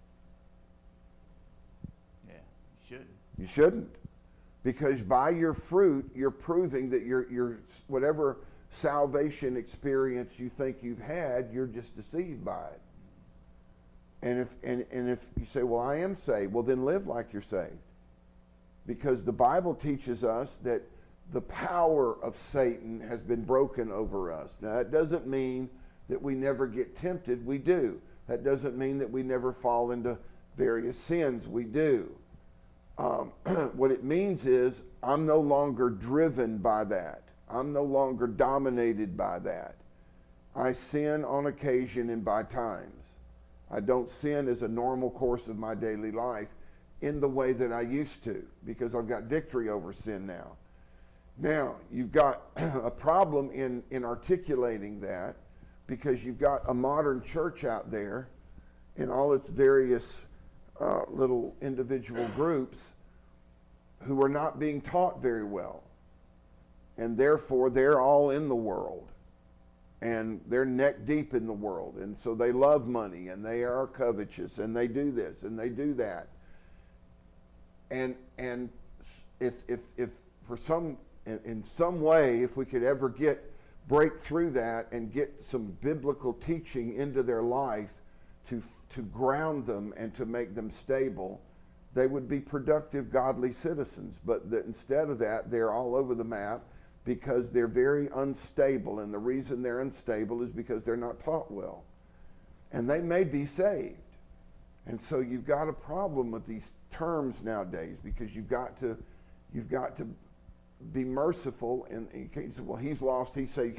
Speaker 2: Yeah, you shouldn't.
Speaker 1: You shouldn't. Because by your fruit, you're proving that you're whatever salvation experience you think you've had, you're just deceived by it. And if you say, well, I am saved, well, then live like you're saved. Because the Bible teaches us that the power of Satan has been broken over us. Now, that doesn't mean that we never get tempted. We do. That doesn't mean that we never fall into various sins. We do. What it means is I'm no longer driven by that. I'm no longer dominated by that. I sin on occasion and by times. I don't sin as a normal course of my daily life in the way that I used to, because I've got victory over sin now. Now, you've got a problem in articulating that, because you've got a modern church out there in all its various little individual groups who are not being taught very well. And therefore, they're all in the world. And they're neck deep in the world. And so they love money, and they are covetous, and they do this, and they do that. And if for in some way, if we could ever break through that and get some biblical teaching into their life to ground them and to make them stable, they would be productive, godly citizens. But instead of that, they're all over the map because they're very unstable. And the reason they're unstable is because they're not taught well. And they may be saved. And so you've got a problem with these terms nowadays, because you've got to be merciful. And you can't say, well, he's lost, he's saved.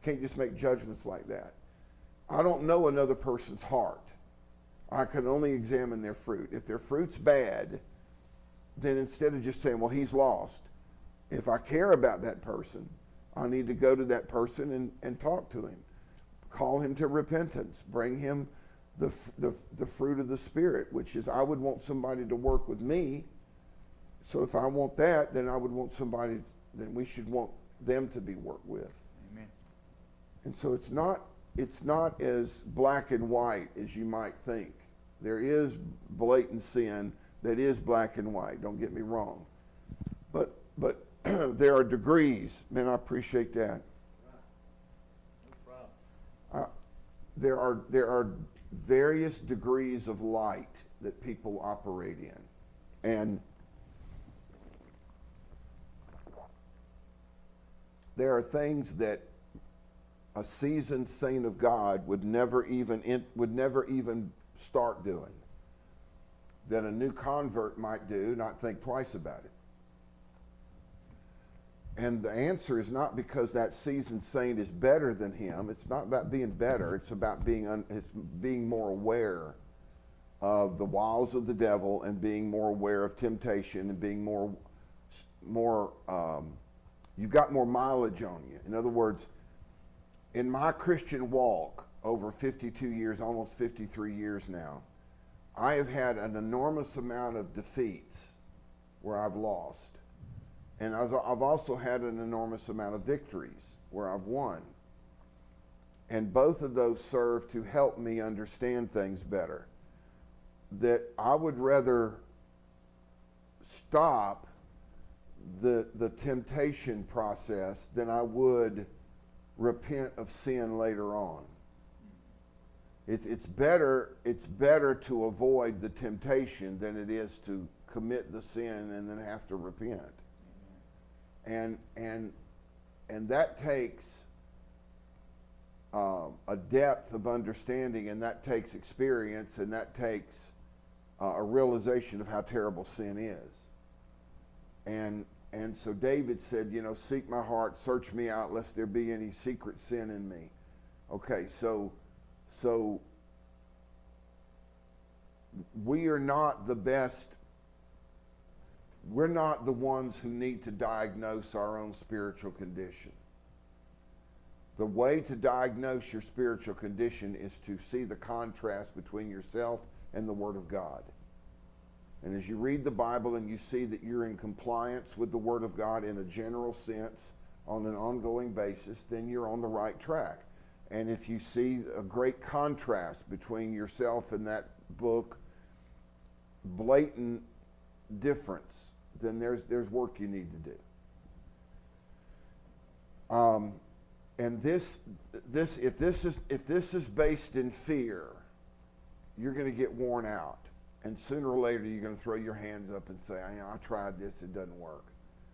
Speaker 1: can't just make judgments like that. I don't know another person's heart. I can only examine their fruit. If their fruit's bad, then instead of just saying, well, he's lost, if I care about that person, I need to go to that person and talk to him. Call him to repentance. Bring him the fruit of the Spirit, which is, I would want somebody to work with me. So if I want that, then I would want somebody, then we should want them to be worked with.
Speaker 2: Amen.
Speaker 1: And so it's not as black and white as you might think. There is blatant sin that is black and white, don't get me wrong. But there are degrees. Man, I appreciate that. There are various degrees of light that people operate in. And there are things that a seasoned saint of God would never even start doing, that a new convert might do, not think twice about it. And the answer is not because that seasoned saint is better than him. It's not about being better. It's about being more aware of the wiles of the devil and being more aware of temptation and being more you've got more mileage on you. In other words, in my Christian walk over 52 years, almost 53 years now, I have had an enormous amount of defeats where I've lost. And I've also had an enormous amount of victories where I've won. And both of those serve to help me understand things better. That I would rather stop the temptation process than I would repent of sin later on. It's better to avoid the temptation than it is to commit the sin and then have to repent. And that takes a depth of understanding, and that takes experience, and that takes a realization of how terrible sin is. And so David said, seek my heart, search me out, lest there be any secret sin in me. Okay, so we are not the best. We're not the ones who need to diagnose our own spiritual condition. The way to diagnose your spiritual condition is to see the contrast between yourself and the Word of God. And as you read the Bible and you see that you're in compliance with the Word of God in a general sense on an ongoing basis, then you're on the right track. And if you see a great contrast between yourself and that book, blatant difference, then there's work you need to do. And if this is based in fear, you're going to get worn out, and sooner or later you're going to throw your hands up and say, I tried this, it doesn't work.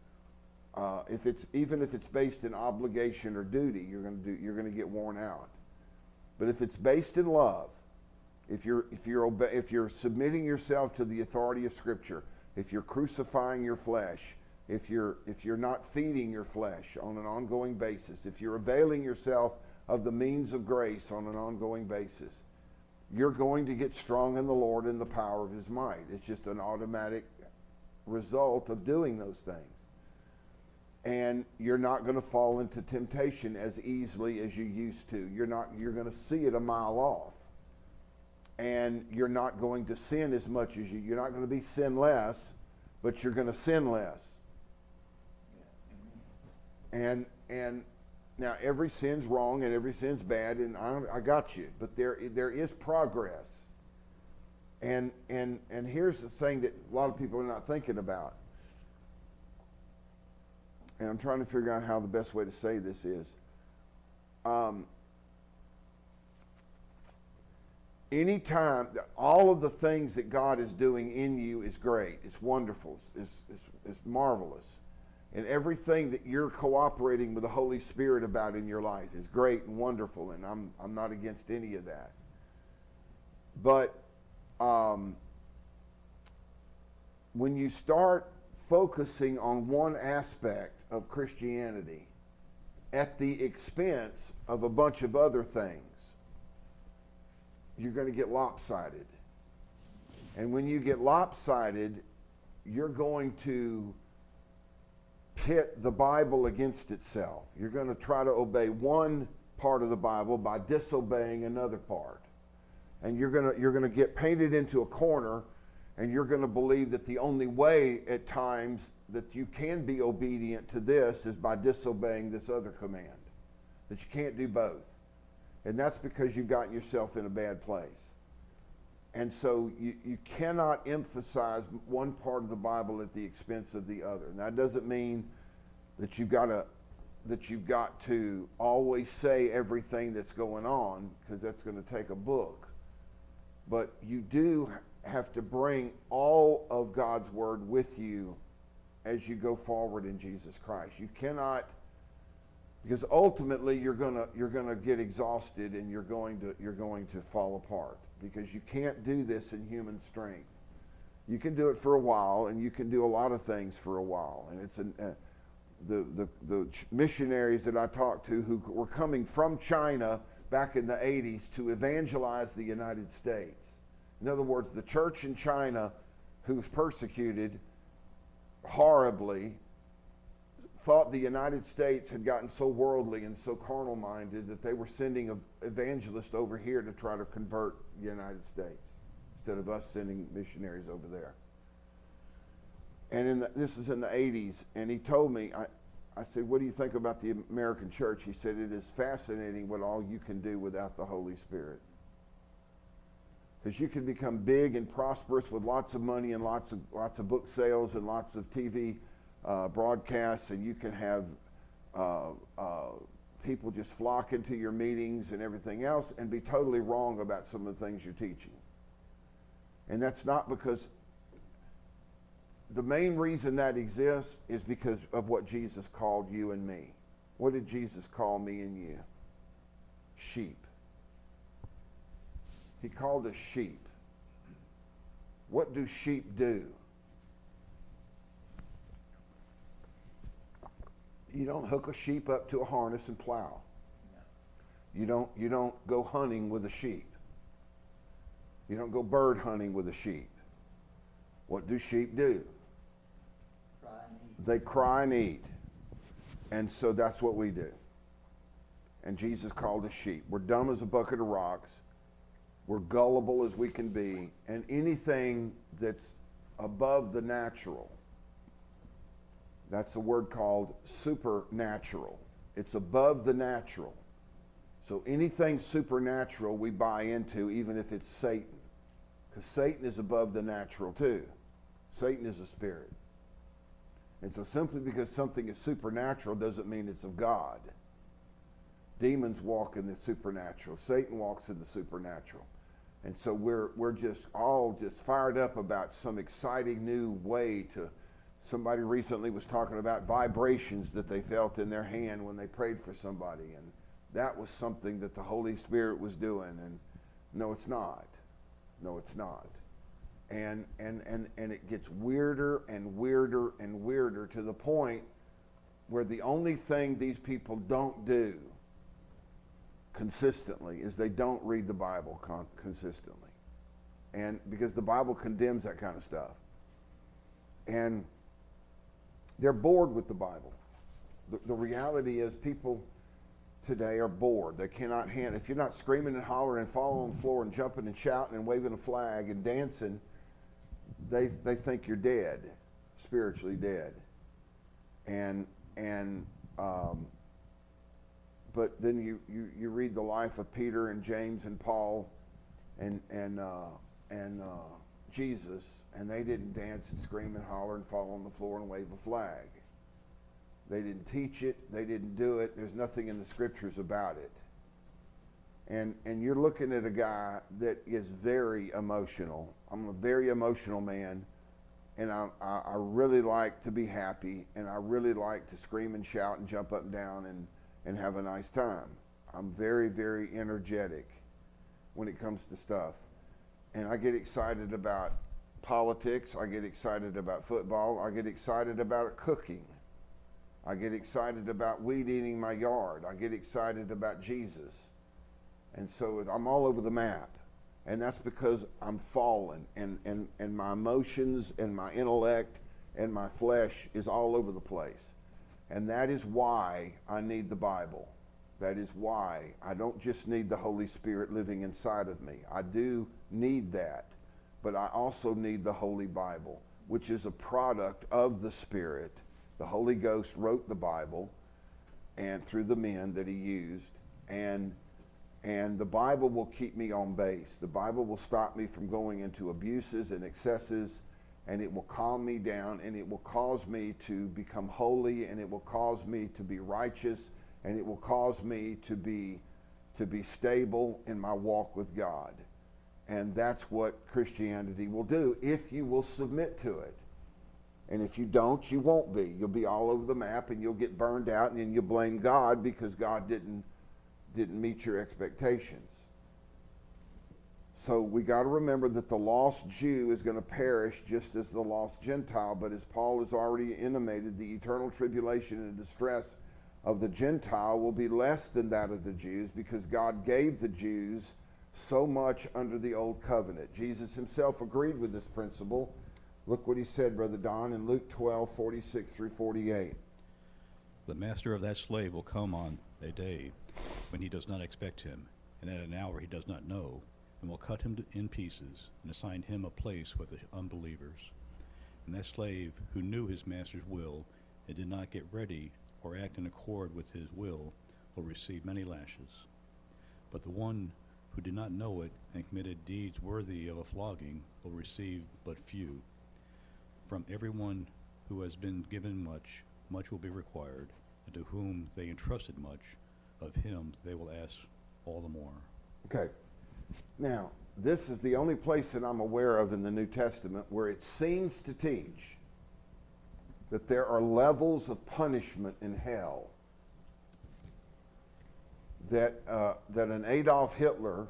Speaker 1: Even if it's based in obligation or duty, you're going to get worn out. But if it's based in love, if you're submitting yourself to the authority of Scripture, if you're crucifying your flesh, if you're not feeding your flesh on an ongoing basis, if you're availing yourself of the means of grace on an ongoing basis, you're going to get strong in the Lord in the power of His might. It's just an automatic result of doing those things. And you're not going to fall into temptation as easily as you used to. You're going to see it a mile off. And you're not going to sin as much as you're not going to be sinless, but you're going to sin less. And now every sin's wrong and every sin's bad, and I got you. But there is progress. And here's the thing that a lot of people are not thinking about. And I'm trying to figure out how the best way to say this is. Anytime, all of the things that God is doing in you is great. It's wonderful. It's marvelous. And everything that you're cooperating with the Holy Spirit about in your life is great and wonderful, and I'm not against any of that. But when you start focusing on one aspect of Christianity at the expense of a bunch of other things, you're going to get lopsided. And when you get lopsided, you're going to pit the Bible against itself. You're going to try to obey one part of the Bible by disobeying another part. And you're going to get painted into a corner, and you're going to believe that the only way at times that you can be obedient to this is by disobeying this other command. That you can't do both. And that's because you've gotten yourself in a bad place. And so you cannot emphasize one part of the Bible at the expense of the other. And that doesn't mean that you've got to always say everything that's going on, because that's going to take a book. But you do have to bring all of God's word with you as you go forward in Jesus Christ. You cannot, because ultimately you're gonna get exhausted, and you're going to fall apart, because you can't do this in human strength. You can do it for a while, and you can do a lot of things for a while. And it's the missionaries that I talked to who were coming from China back in the 80s to evangelize the United States. In other words, the church in China, who's persecuted horribly, thought the United States had gotten so worldly and so carnal-minded that they were sending evangelists over here to try to convert the United States instead of us sending missionaries over there. And this is in the 80s, and he told me, I said, what do you think about the American church? He said, it is fascinating what all you can do without the Holy Spirit. Because you can become big and prosperous with lots of money and lots of book sales and lots of TV broadcasts, and you can have people just flock into your meetings and everything else and be totally wrong about some of the things you're teaching. And that's not because, the main reason that exists is because of what Jesus called you and me. What did Jesus call me and you? Sheep. He called us sheep. What do sheep do? You don't hook a sheep up to a harness and plow. You don't go hunting with a sheep. You don't go bird hunting with a sheep. What do sheep do? They cry and eat. And so that's what we do. And Jesus called us sheep. We're dumb as a bucket of rocks. We're gullible as we can be. And anything that's above the natural, that's the word called supernatural. It's above the natural. So anything supernatural we buy into, even if it's Satan. Because Satan is above the natural too. Satan is a spirit. And so simply because something is supernatural doesn't mean it's of God. Demons walk in the supernatural. Satan walks in the supernatural. And so we're just all just fired up about some exciting new way to, somebody recently was talking about vibrations that they felt in their hand when they prayed for somebody. And that was something that the Holy Spirit was doing. And no, it's not. No, it's not. And it gets weirder and weirder and weirder to the point where the only thing these people don't do consistently is they don't read the Bible consistently. And because the Bible condemns that kind of stuff. And they're bored with the Bible. The reality is people today are bored. They cannot handle, if you're not screaming and hollering and falling on the floor and jumping and shouting and waving a flag and dancing, they think you're dead, spiritually dead. But then you read the life of Peter and James and Paul and Jesus, and they didn't dance and scream and holler and fall on the floor and wave a flag. They didn't teach it. They didn't do it. There's nothing in the scriptures about it. And you're looking at a guy that is very emotional. I'm a very emotional man, and I really like to be happy, and I really like to scream and shout and jump up and down and have a nice time. I'm very, very energetic when it comes to stuff. And I get excited about politics. I get excited about football. I get excited about cooking. I get excited about weed eating my yard. I get excited about Jesus. And so I'm all over the map. And that's because I'm fallen, and my emotions and my intellect and my flesh is all over the place. And that is why I need the Bible. That is why I don't just need the Holy Spirit living inside of me. I do need that, but I also need the Holy Bible, which is a product of the Spirit. The Holy Ghost wrote the Bible, and through the men that he used, and the Bible will keep me on base. The Bible will stop me from going into abuses and excesses, and it will calm me down, and it will cause me to become holy, and it will cause me to be righteous, and it will cause me to be stable in my walk with God. And that's what Christianity will do if you will submit to it. And if you don't, you won't be. You'll be all over the map, and you'll get burned out, and then you'll blame God because God didn't meet your expectations. So we got to remember that the lost Jew is going to perish just as the lost Gentile, but as Paul has already intimated, the eternal tribulation and distress of the Gentile will be less than that of the Jews, because God gave the Jews so much under the old covenant. Jesus himself agreed with this principle. Look what he said, Brother Don, in Luke 12:46 through 48.
Speaker 4: The master of that slave will come on a day when he does not expect him, and at an hour he does not know, and will cut him in pieces, and assign him a place with the unbelievers. And that slave who knew his master's will and did not get ready or act in accord with his will receive many lashes. But the one who did not know it and committed deeds worthy of a flogging will receive but few. From everyone who has been given much, much will be required, and to whom they entrusted much, of him they will ask all the more.
Speaker 1: Okay. Now, this is the only place that I'm aware of in the New Testament where it seems to teach that there are levels of punishment in hell. That an Adolf Hitler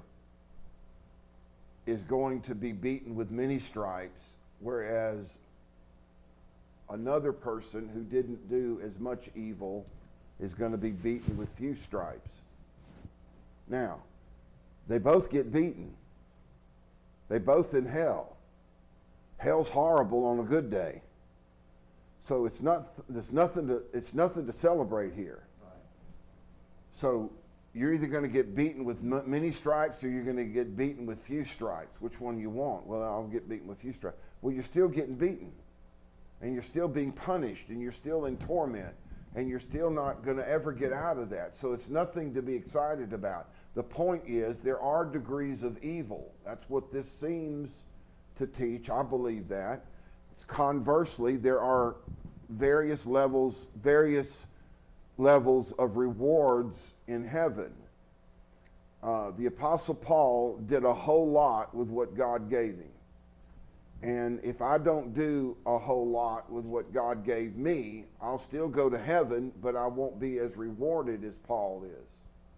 Speaker 1: is going to be beaten with many stripes, whereas another person who didn't do as much evil is going to be beaten with few stripes. Now, they both get beaten. They both in hell. Hell's horrible on a good day. So it's nothing to celebrate here. Right. So you're either going to get beaten with many stripes, or you're going to get beaten with few stripes. Which one you want? Well, I'll get beaten with few stripes. Well, you're still getting beaten, and you're still being punished, and you're still in torment, and you're still not going to ever get out of that. So it's nothing to be excited about. The point is, there are degrees of evil. That's what this seems to teach. I believe that. Conversely, there are various levels of rewards in heaven. The Apostle Paul did a whole lot with what God gave him. And if I don't do a whole lot with what God gave me, I'll still go to heaven, but I won't be as rewarded as Paul is.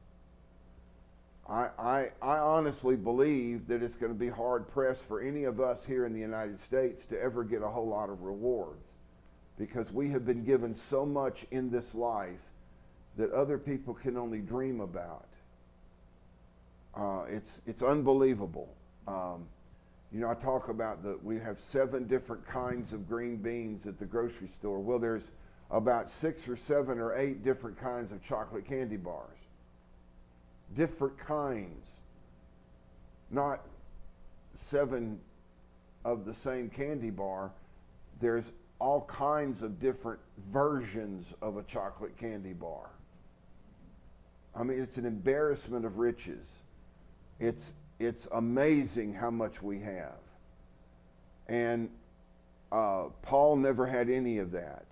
Speaker 1: I honestly believe that it's going to be hard-pressed for any of us here in the United States to ever get a whole lot of rewards, because we have been given so much in this life that other people can only dream about. It's unbelievable. I talk about we have 7 different kinds of green beans at the grocery store. Well, there's about 6 or 7 or 8 different kinds of chocolate candy bars. Different kinds. Not 7 of the same candy bar. There's all kinds of different versions of a chocolate candy bar. I mean, it's an embarrassment of riches. It's amazing how much we have. And Paul never had any of that.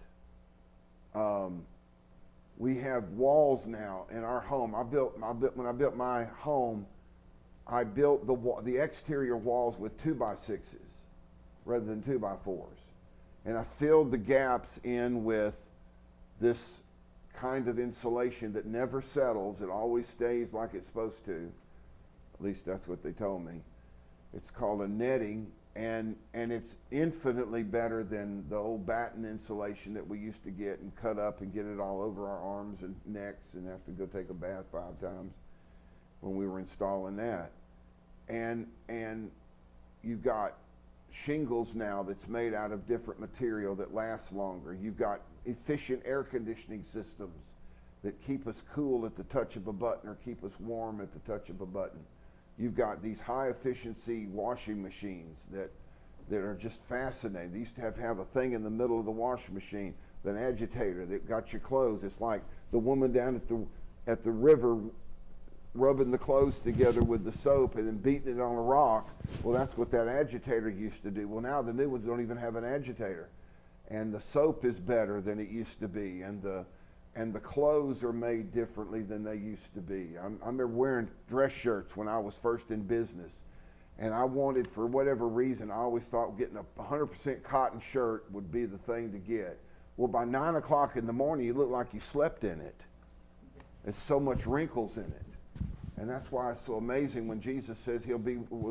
Speaker 1: We have walls now in our home. When I built my home, I built the exterior walls with 2x6s rather than 2x4s. And I filled the gaps in with this kind of insulation that never settles. It always stays like it's supposed to. At least that's what they told me. It's called a netting, and it's infinitely better than the old batten insulation that we used to get and cut up and get it all over our arms and necks and have to go take a bath 5 times when we were installing that. And you've got shingles now that's made out of different material that lasts longer. You've got efficient air conditioning systems that keep us cool at the touch of a button or keep us warm at the touch of a button. You've got these high efficiency washing machines that are just fascinating. They used to have a thing in the middle of the washing machine, an agitator that got your clothes. It's like the woman down at the river rubbing the clothes together with the soap and then beating it on a rock. Well, that's what that agitator used to do. Well, now the new ones don't even have an agitator. And the soap is better than it used to be. And the clothes are made differently than they used to be. I remember wearing dress shirts when I was first in business. And I wanted, for whatever reason, I always thought getting a 100% cotton shirt would be the thing to get. Well, by 9 o'clock in the morning, you look like you slept in it. There's so much wrinkles in it. And that's why it's so amazing when Jesus says we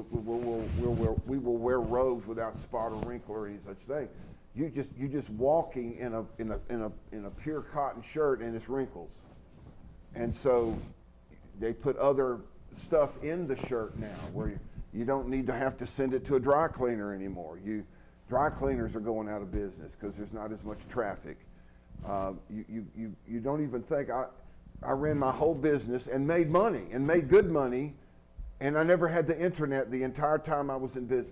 Speaker 1: will wear robes without spot or wrinkle or any such thing. You just walking in a pure cotton shirt and it's wrinkles. And so they put other stuff in the shirt now where you don't need to have to send it to a dry cleaner anymore. Dry cleaners are going out of business because there's not as much traffic. You don't even think I ran my whole business and made money and made good money, and I never had the internet the entire time I was in business.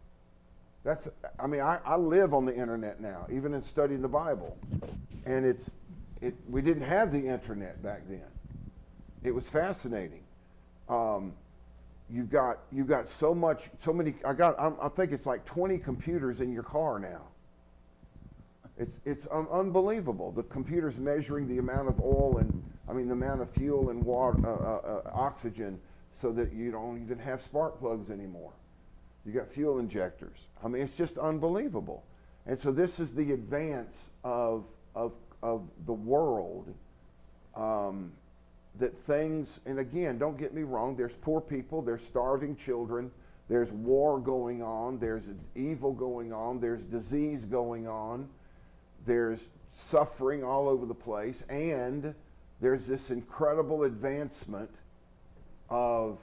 Speaker 1: I live on the internet now, even in studying the Bible. And we didn't have the internet back then. It was fascinating. You've got so many. I think it's like 20 computers in your car now. It's unbelievable. The computer's measuring the amount of oil the amount of fuel and water, oxygen, so that you don't even have spark plugs anymore. You got fuel injectors. It's just unbelievable. And so this is the advance of the world. That things, and again, don't get me wrong, there's poor people, there's starving children, there's war going on, there's evil going on, there's disease going on, there's suffering all over the place, and there's this incredible advancement of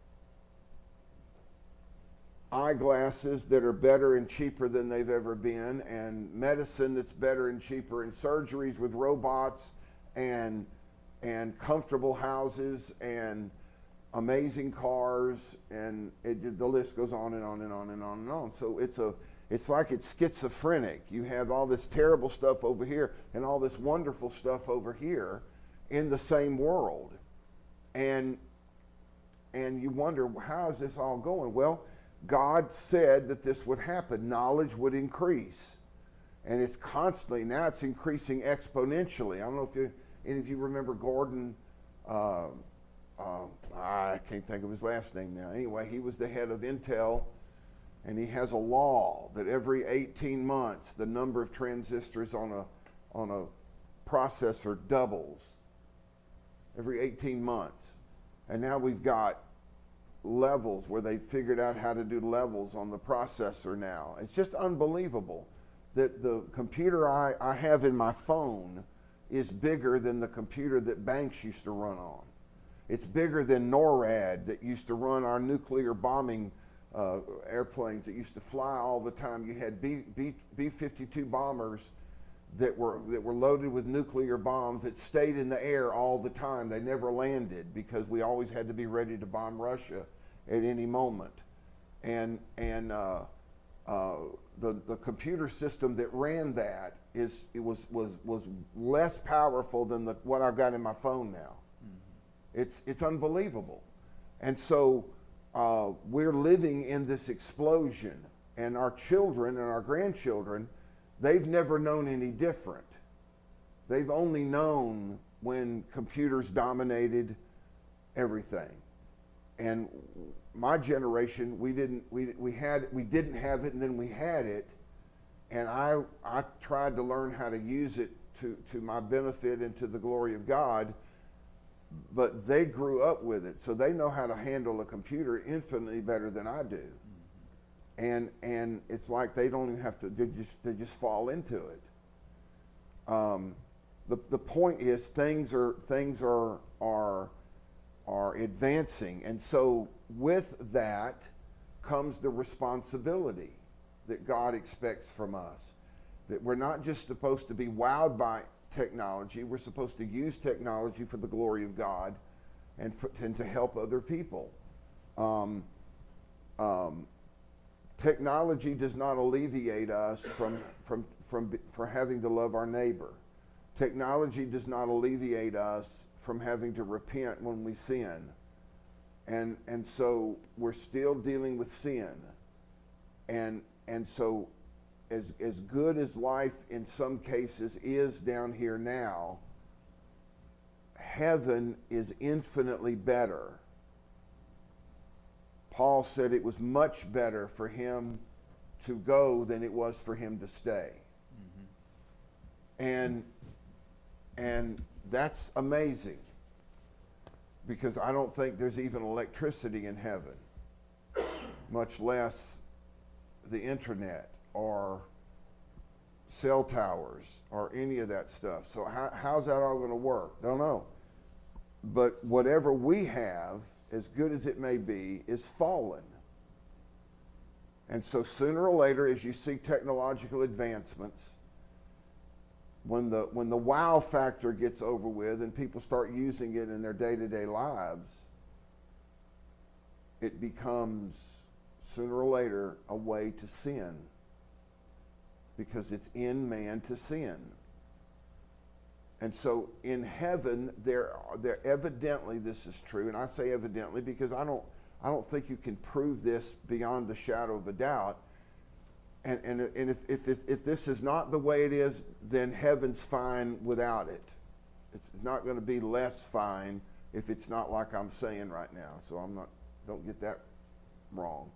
Speaker 1: eyeglasses that are better and cheaper than they've ever been, and medicine that's better and cheaper, and surgeries with robots, and comfortable houses, and amazing cars, and the list goes on and on and on and on and on. So it's like it's schizophrenic. You have all this terrible stuff over here and all this wonderful stuff over here in the same world. And you wonder, how is this all going? Well, God said that this would happen. Knowledge would increase. And it's constantly, now it's increasing exponentially. I don't know if any of you remember Gordon, I can't think of his last name now. Anyway, he was the head of Intel, and he has a law that every 18 months the number of transistors on a processor doubles. Every 18 months. And now we've got levels where they figured out how to do levels on the processor now. It's just unbelievable that the computer I have in my phone is bigger than the computer that banks used to run on. It's bigger than NORAD that used to run our nuclear bombing airplanes that used to fly all the time. You had B-52 bombers that were loaded with nuclear bombs that stayed in the air all the time. They never landed because we always had to be ready to bomb Russia at any moment. And the computer system that ran that was less powerful than what I've got in my phone now. Mm-hmm. It's unbelievable. And so we're living in this explosion, and our children and our grandchildren, they've never known any different. They've only known when computers dominated everything. And my generation, we didn't have it, and then we had it, and I tried to learn how to use it to my benefit and to the glory of God. But they grew up with it, so they know how to handle a computer infinitely better than I do. and it's like they don't even have to. They just fall into it. The point is things are advancing, and so with that comes the responsibility that God expects from us. That we're not just supposed to be wowed by technology. We're supposed to use technology for the glory of God and to help other people. Technology does not alleviate us from having to love our neighbor. Technology does not alleviate us from having to repent when we sin. And so we're still dealing with sin. And so as good as life in some cases is down here now, heaven is infinitely better. Paul said it was much better for him to go than it was for him to stay. Mm-hmm. And that's amazing, because I don't think there's even electricity in heaven, much less the internet or cell towers or any of that stuff. So how's that all going to work? Don't know. But whatever we have, as good as it may be, is fallen. And so sooner or later, as you see technological advancements, when the wow factor gets over with and people start using it in their day-to-day lives, it becomes sooner or later a way to sin, because it's in man to sin. And so in heaven, there evidently this is true, and I say evidently because I don't think you can prove this beyond the shadow of a doubt. And if this is not the way it is, then heaven's fine without it. It's not going to be less fine if it's not like I'm saying right now. So don't get that wrong.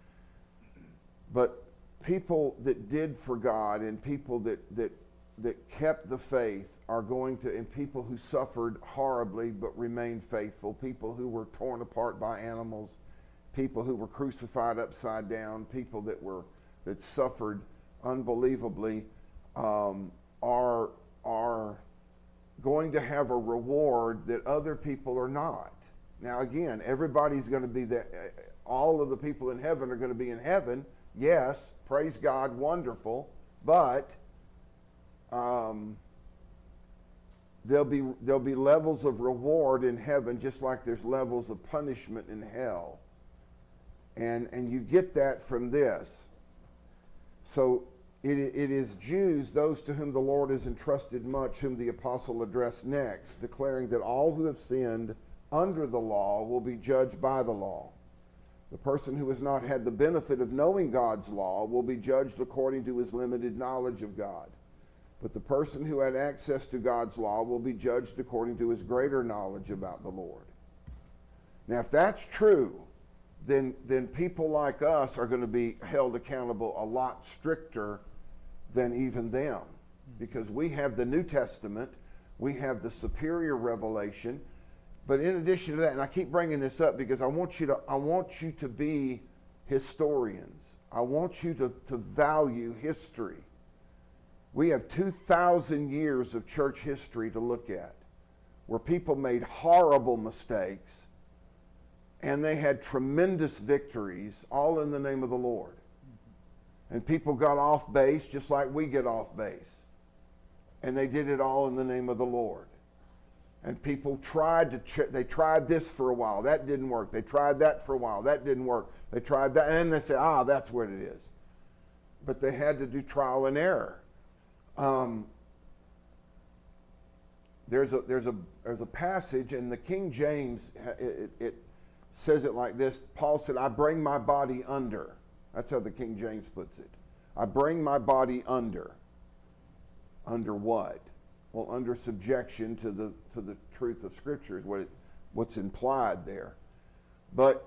Speaker 1: But people that did for God and people that kept the faith are going to, and people who suffered horribly but remained faithful, people who were torn apart by animals, people who were crucified upside down, people that suffered unbelievably, are going to have a reward that other people are not. Now again, everybody's going to be there. All of the people in heaven are going to be in heaven. Yes, praise God, wonderful. But there'll be levels of reward in heaven, just like there's levels of punishment in hell. And you get that from this. So it is Jews, those to whom the Lord has entrusted much, whom the apostle addressed next, declaring that all who have sinned under the law will be judged by the law. The person who has not had the benefit of knowing God's law will be judged according to his limited knowledge of God. But the person who had access to God's law will be judged according to his greater knowledge about the Lord. Now, if that's true, then people like us are going to be held accountable a lot stricter than even them, because we have the New Testament, we have the superior revelation. But in addition to that, and I keep bringing this up because I want you to be historians. I want you to value history. We have 2,000 years of church history to look at, where people made horrible mistakes and they had tremendous victories, all in the name of the Lord. And people got off base just like we get off base. And they did it all in the name of the Lord. And people they tried this for a while. That didn't work. They tried that for a while. That didn't work. They tried that, and they said, that's what it is. But they had to do trial and error. There's a passage in the King James, it says it like this. Paul said, I bring my body under. That's how the King James puts it. I bring my body under. Under what? Well, under subjection to the truth of Scripture is what's implied there. But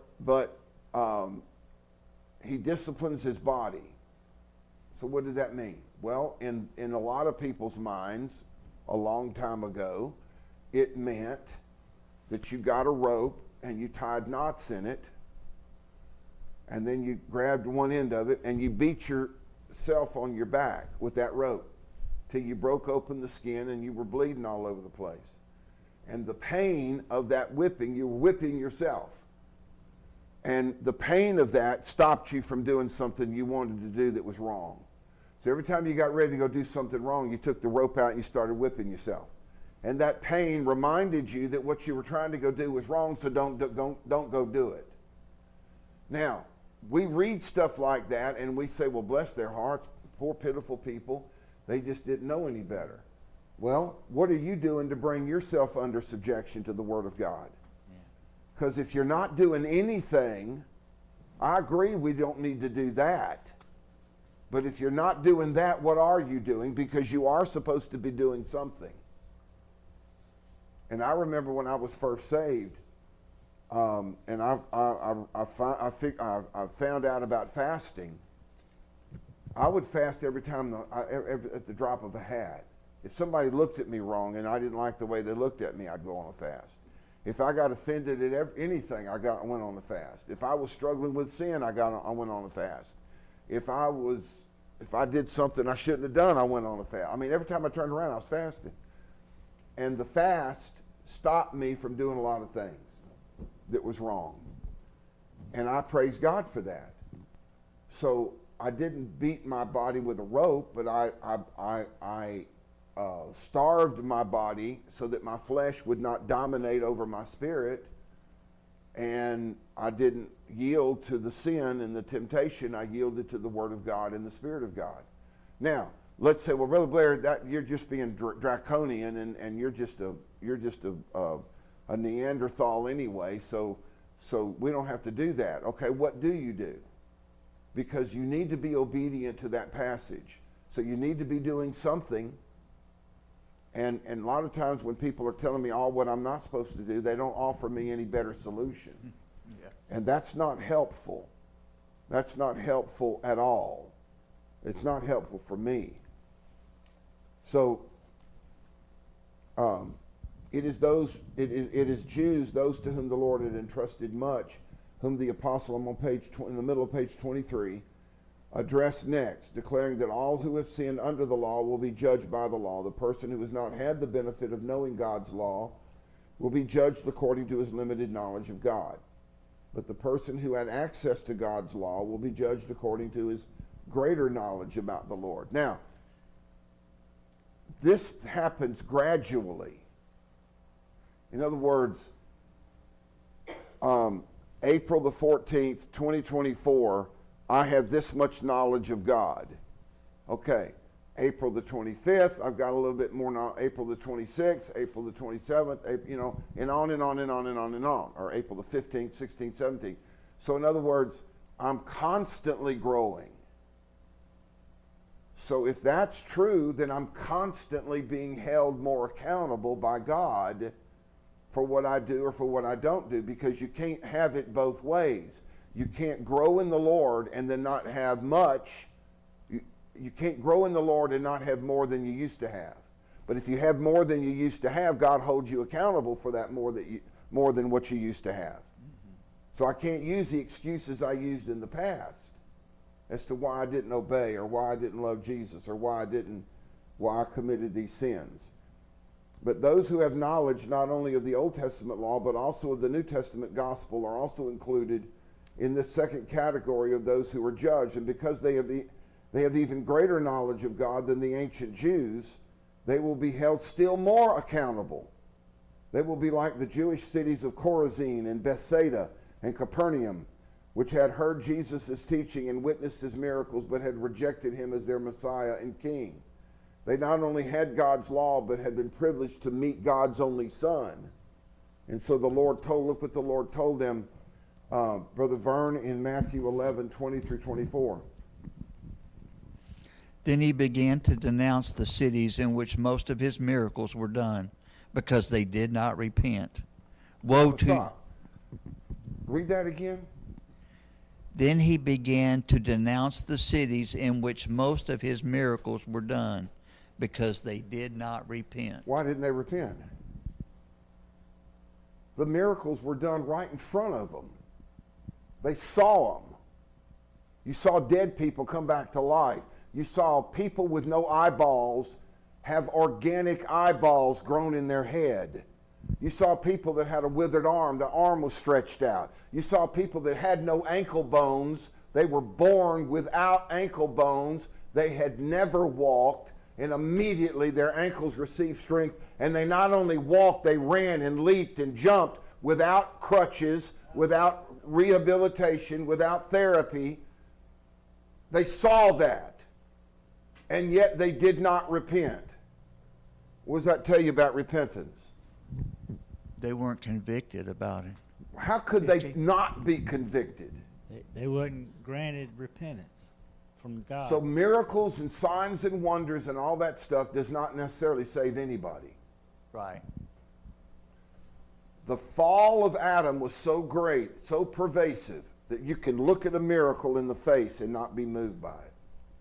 Speaker 1: he disciplines his body. So what did that mean? Well, in a lot of people's minds, a long time ago, it meant that you got a rope and you tied knots in it, And then you grabbed one end of it and you beat yourself on your back with that rope till you broke open the skin and you were bleeding all over the place. And the pain of that whipping, you were whipping yourself. And the pain of that stopped you from doing something you wanted to do that was wrong. So every time you got ready to go do something wrong, you took the rope out and you started whipping yourself. And that pain reminded you that what you were trying to go do was wrong, so don't go do it. Now, we read stuff like that and we say, well, bless their hearts, poor pitiful people. They just didn't know any better. Well, what are you doing to bring yourself under subjection to the Word of God? Because if you're not doing anything, I agree we don't need to do that. But if you're not doing that, what are you doing? Because you are supposed to be doing something. And I remember when I was first saved, and I found out about fasting. I would fast every time at the drop of a hat. If somebody looked at me wrong and I didn't like the way they looked at me, I'd go on a fast. If I got offended at anything, I went on a fast. If I was struggling with sin, I went on a fast. If I did something I shouldn't have done, I went on a fast. I mean, every time I turned around, I was fasting. And the fast stopped me from doing a lot of things that was wrong. And I praise God for that. So I didn't beat my body with a rope, but I starved my body so that my flesh would not dominate over my spirit. And I didn't yield to the sin and the temptation. I yielded to the Word of God and the Spirit of God. Now, let's say, well, Brother Blair, that you're just being draconian, and you're just a Neanderthal anyway. So we don't have to do that. Okay, what do you do? Because you need to be obedient to that passage. So you need to be doing something. And a lot of times when people are telling me all what I'm not supposed to do, they don't offer me any better solution. Yeah. And that's not helpful. That's not helpful at all. It's not helpful for me. So it is Jews, those to whom the Lord had entrusted much, whom the apostle, I'm on in the middle of page 23, addressed next, declaring that all who have sinned under the law will be judged by the law. The person who has not had the benefit of knowing God's law will be judged according to his limited knowledge of God. But the person who had access to God's law will be judged according to his greater knowledge about the Lord. Now, this happens gradually. In other words, April the 14th, 2024, I have this much knowledge of God. Okay, April the 25th, I've got a little bit more now. April the 26th, April the 27th, and on and on and on and on and on. Or April the 15th, 16th, 17th. So in other words, I'm constantly growing. So if that's true, then I'm constantly being held more accountable by God for what I do or for what I don't do, because you can't have it both ways. You can't grow in the Lord and then not have much. You can't grow in the Lord and not have more than you used to have. But if you have more than you used to have, God holds you accountable for that more than what you used to have. Mm-hmm. So I can't use the excuses I used in the past as to why I didn't obey or why I didn't love Jesus or why I committed these sins. But those who have knowledge not only of the Old Testament law but also of the New Testament gospel are also included in this second category of those who are judged. And because they have even greater knowledge of God than the ancient Jews, they will be held still more accountable. They will be like the Jewish cities of Chorazin and Bethsaida and Capernaum, which had heard Jesus' teaching and witnessed his miracles, but had rejected him as their Messiah and King. They not only had God's law, but had been privileged to meet God's only Son. And so look what the Lord told them, Brother Vern, in Matthew 11, 20 through 24.
Speaker 2: Then he began to denounce the cities in which most of his miracles were done, because they did not repent. Woe to...
Speaker 1: Stop. Read that again.
Speaker 2: Then he began to denounce the cities in which most of his miracles were done, because they did not repent.
Speaker 1: Why didn't they repent? The miracles were done right in front of them. They saw them. You saw dead people come back to life. You saw people with no eyeballs have organic eyeballs grown in their head. You saw people that had a withered arm, the arm was stretched out. You saw people that had no ankle bones. They were born without ankle bones. They had never walked, and immediately their ankles received strength, and they not only walked, they ran and leaped and jumped without crutches, without rehabilitation, without therapy. They saw that, and yet they did not repent. What does that tell you about repentance?
Speaker 2: They weren't convicted about it.
Speaker 1: How could they not be convicted?
Speaker 3: They wasn't granted repentance from God.
Speaker 1: So miracles and signs and wonders and all that stuff does not necessarily save anybody.
Speaker 2: Right.
Speaker 1: The fall of Adam was so great, so pervasive, that you can look at a miracle in the face and not be moved by it.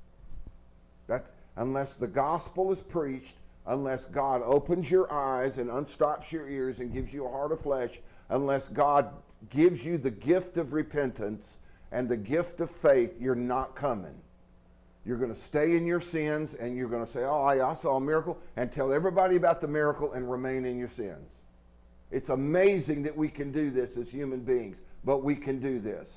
Speaker 1: That, unless the gospel is preached, unless God opens your eyes and unstops your ears and gives you a heart of flesh, unless God gives you the gift of repentance and the gift of faith, you're not coming. You're going to stay in your sins, and you're going to say, oh, I saw a miracle, and tell everybody about the miracle and remain in your sins. It's amazing that we can do this as human beings, but we can do this.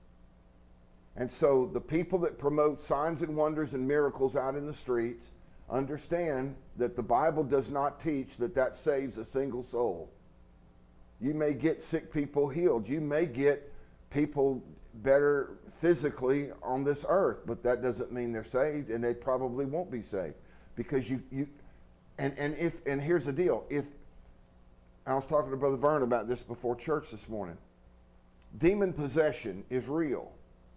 Speaker 1: And so the people that promote signs and wonders and miracles out in the streets understand that the Bible does not teach that that saves a single soul. You may get sick people healed. You may get people better physically on this earth, but that doesn't mean they're saved, and they probably won't be saved. Because and here's the deal. If I was talking to Brother Vern about this before church this morning. Demon possession is real.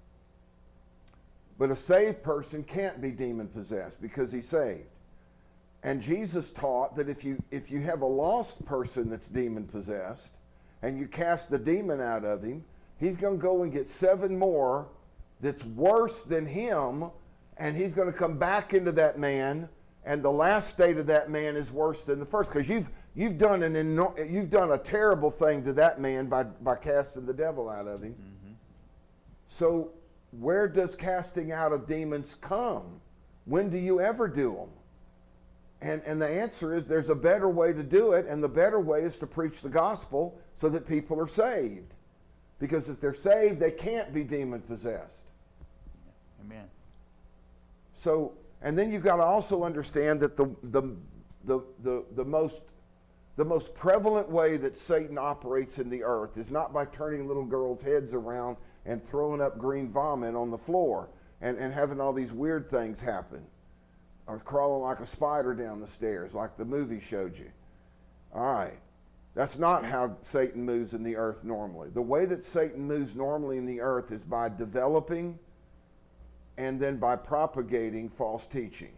Speaker 1: But a saved person can't be demon possessed because he's saved. And Jesus taught that if you have a lost person that's demon possessed and you cast the demon out of him, he's going to go and get 7 more that's worse than him, and he's going to come back into that man, and the last state of that man is worse than the first, because you've done a terrible thing to that man by casting the devil out of him. Mm-hmm. So where does casting out of demons come? When do you ever do them? And the answer is there's a better way to do it, and the better way is to preach the gospel so that people are saved. Because if they're saved, they can't be demon possessed.
Speaker 2: Amen.
Speaker 1: So, and then you've got to also understand that the most prevalent way that Satan operates in the earth is not by turning little girls' heads around and throwing up green vomit on the floor and having all these weird things happen, or crawling like a spider down the stairs like the movie showed you. All right. That's not how Satan moves in the earth normally. The way that Satan moves normally in the earth is by developing and then by propagating false teaching.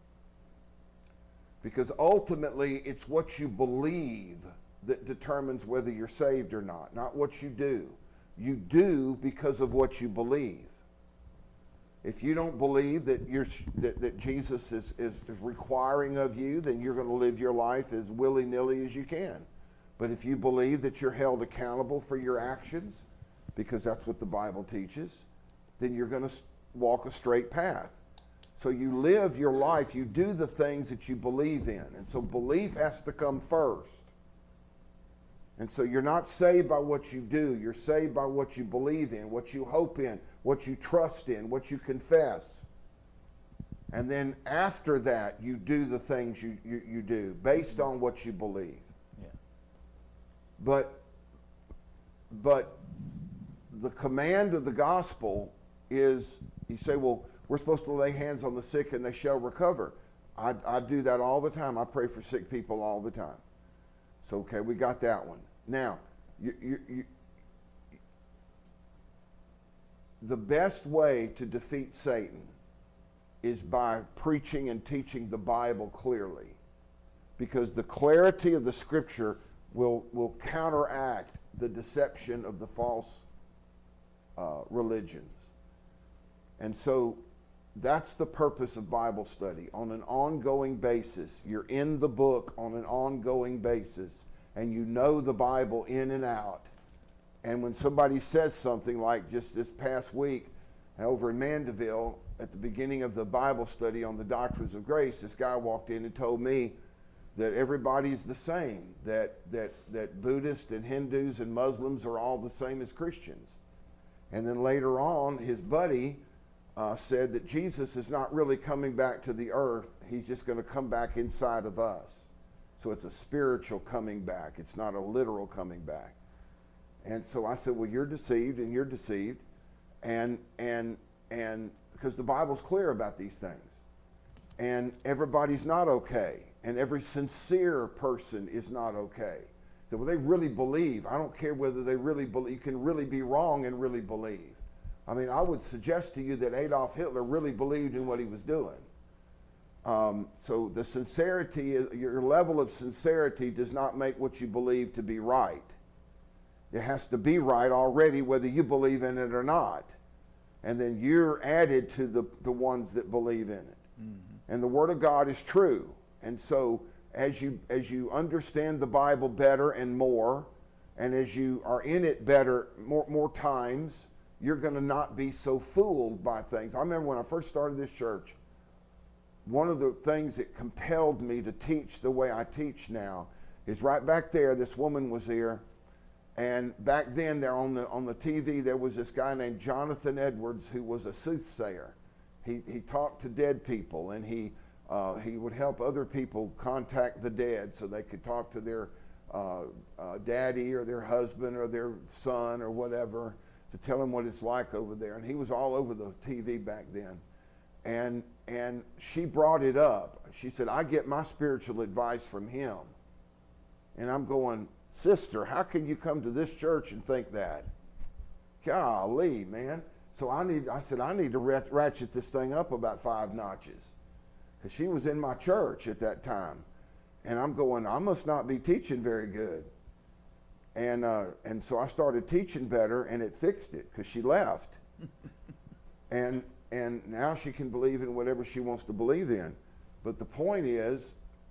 Speaker 1: Because ultimately, it's what you believe that determines whether you're saved or not what you do. You do because of what you believe. If you don't believe that that Jesus is requiring of you, then you're going to live your life as willy-nilly as you can. But if you believe that you're held accountable for your actions, because that's what the Bible teaches, then you're going to walk a straight path. So you live your life, you do the things that you believe in. And so belief has to come first. And so you're not saved by what you do, you're saved by what you believe in, what you hope in, what you trust in, what you confess. And then after that, you do the things you do based on what you believe. But the command of the gospel is, you say, well, we're supposed to lay hands on the sick and they shall recover. I do that all the time. I pray for sick people all the time. So, okay, we got that one. Now, the best way to defeat Satan is by preaching and teaching the Bible clearly. Because the clarity of the Scripture will counteract the deception of the false religions. And so that's the purpose of Bible study. On an ongoing basis, you're in the book on an ongoing basis, and you know the Bible in and out. And when somebody says something like just this past week, over in Mandeville, at the beginning of the Bible study on the doctrines of grace, this guy walked in and told me that everybody's the same, that Buddhists and Hindus and Muslims are all the same as Christians. And then later on, his buddy said that Jesus is not really coming back to the earth. He's just going to come back inside of us. So it's a spiritual coming back. It's not a literal coming back. And so I said, well, you're deceived and you're deceived. And because the Bible's clear about these things. And everybody's not okay. And every sincere person is not okay. That well, they really believe. I don't care whether they really believe. You can really be wrong and really believe. I mean, I would suggest to you that Adolf Hitler really believed in what he was doing. So the sincerity, your level of sincerity does not make what you believe to be right. It has to be right already, whether you believe in it or not. And then you're added to the ones that believe in it. Mm-hmm. And the Word of God is true. And so as you understand the Bible better and more, and as you are in it better more times, you're going to not be so fooled by things. I remember when I first started this church, one of the things that compelled me to teach the way I teach now is right back there, this woman was here, and back then there on the TV there was this guy named Jonathan Edwards who was a soothsayer. He talked to dead people, and he would help other people contact the dead so they could talk to their daddy or their husband or their son or whatever to tell them what it's like over there. And he was all over the TV back then. And she brought it up. She said, I get my spiritual advice from him. And I'm going, sister, how can you come to this church and think that? Golly, man. So I said, I need to ratchet this thing up about 5 notches. Because she was in my church at that time. And I'm going, I must not be teaching very good. And so I started teaching better, and it fixed it, because she left. and now she can believe in whatever she wants to believe in. But the point is,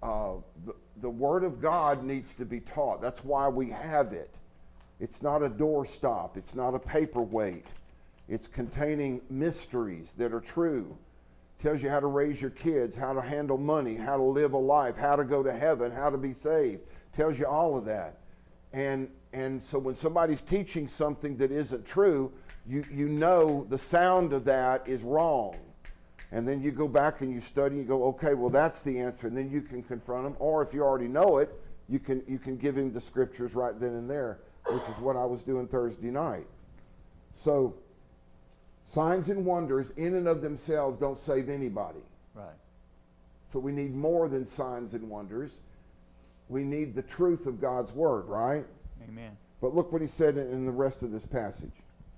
Speaker 1: the Word of God needs to be taught. That's why we have it. It's not a doorstop. It's not a paperweight. It's containing mysteries that are true. Tells you how to raise your kids, how to handle money, how to live a life, how to go to heaven, how to be saved. Tells you all of that. And so when somebody's teaching something that isn't true, you know the sound of that is wrong. And then you go back and you study and you go, okay, well, that's the answer. And then you can confront them. Or if you already know it, you can give him the scriptures right then and there, which is what I was doing Thursday night. So signs and wonders in and of themselves don't save anybody.
Speaker 2: Right.
Speaker 1: So we need more than signs and wonders. We need the truth of God's word, right?
Speaker 2: Amen.
Speaker 1: But look what he said in the rest of this passage.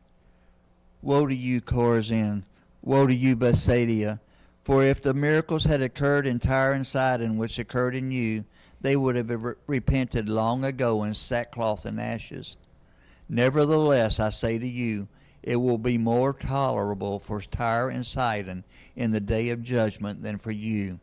Speaker 2: Woe to you, Chorazin! Woe to you, Bethsaida! For if the miracles had occurred in Tyre and Sidon, which occurred in you, they would have repented long ago in sackcloth and ashes. Nevertheless, I say to you, it will be more tolerable for Tyre and Sidon in the day of judgment than for you.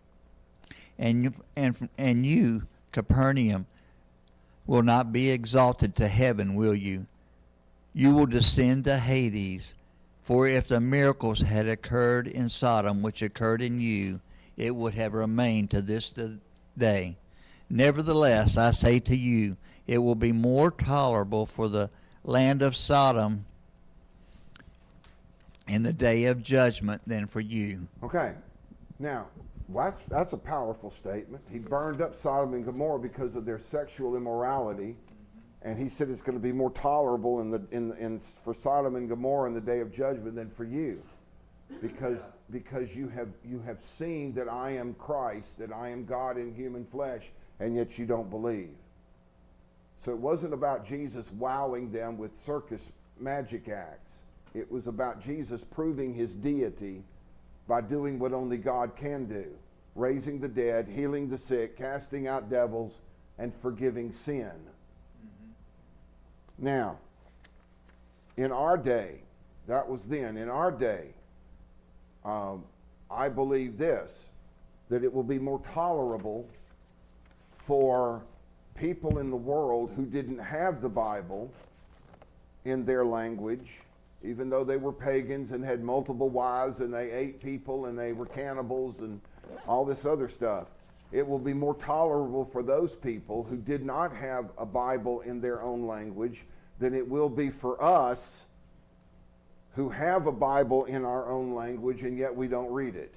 Speaker 2: And you, Capernaum, will not be exalted to heaven, will you? You will descend to Hades. For if the miracles had occurred in Sodom, which occurred in you, it would have remained to this day. Nevertheless, I say to you, it will be more tolerable for the land of Sodom in the day of judgment than for you.
Speaker 1: Okay. Now, that's a powerful statement. He burned up Sodom and Gomorrah because of their sexual immorality. And he said it's going to be more tolerable for Sodom and Gomorrah in the day of judgment than for you, because you have seen that I am Christ, that I am God in human flesh, and yet you don't believe. So it wasn't about Jesus wowing them with circus magic acts. It was about Jesus proving his deity by doing what only God can do: raising the dead, healing the sick, casting out devils, and forgiving sin. Now, in our day, that was then. In our day, I believe this, that it will be more tolerable for people in the world who didn't have the Bible in their language, even though they were pagans and had multiple wives and they ate people and they were cannibals and all this other stuff. It will be more tolerable for those people who did not have a Bible in their own language than it will be for us who have a Bible in our own language and yet we don't read it.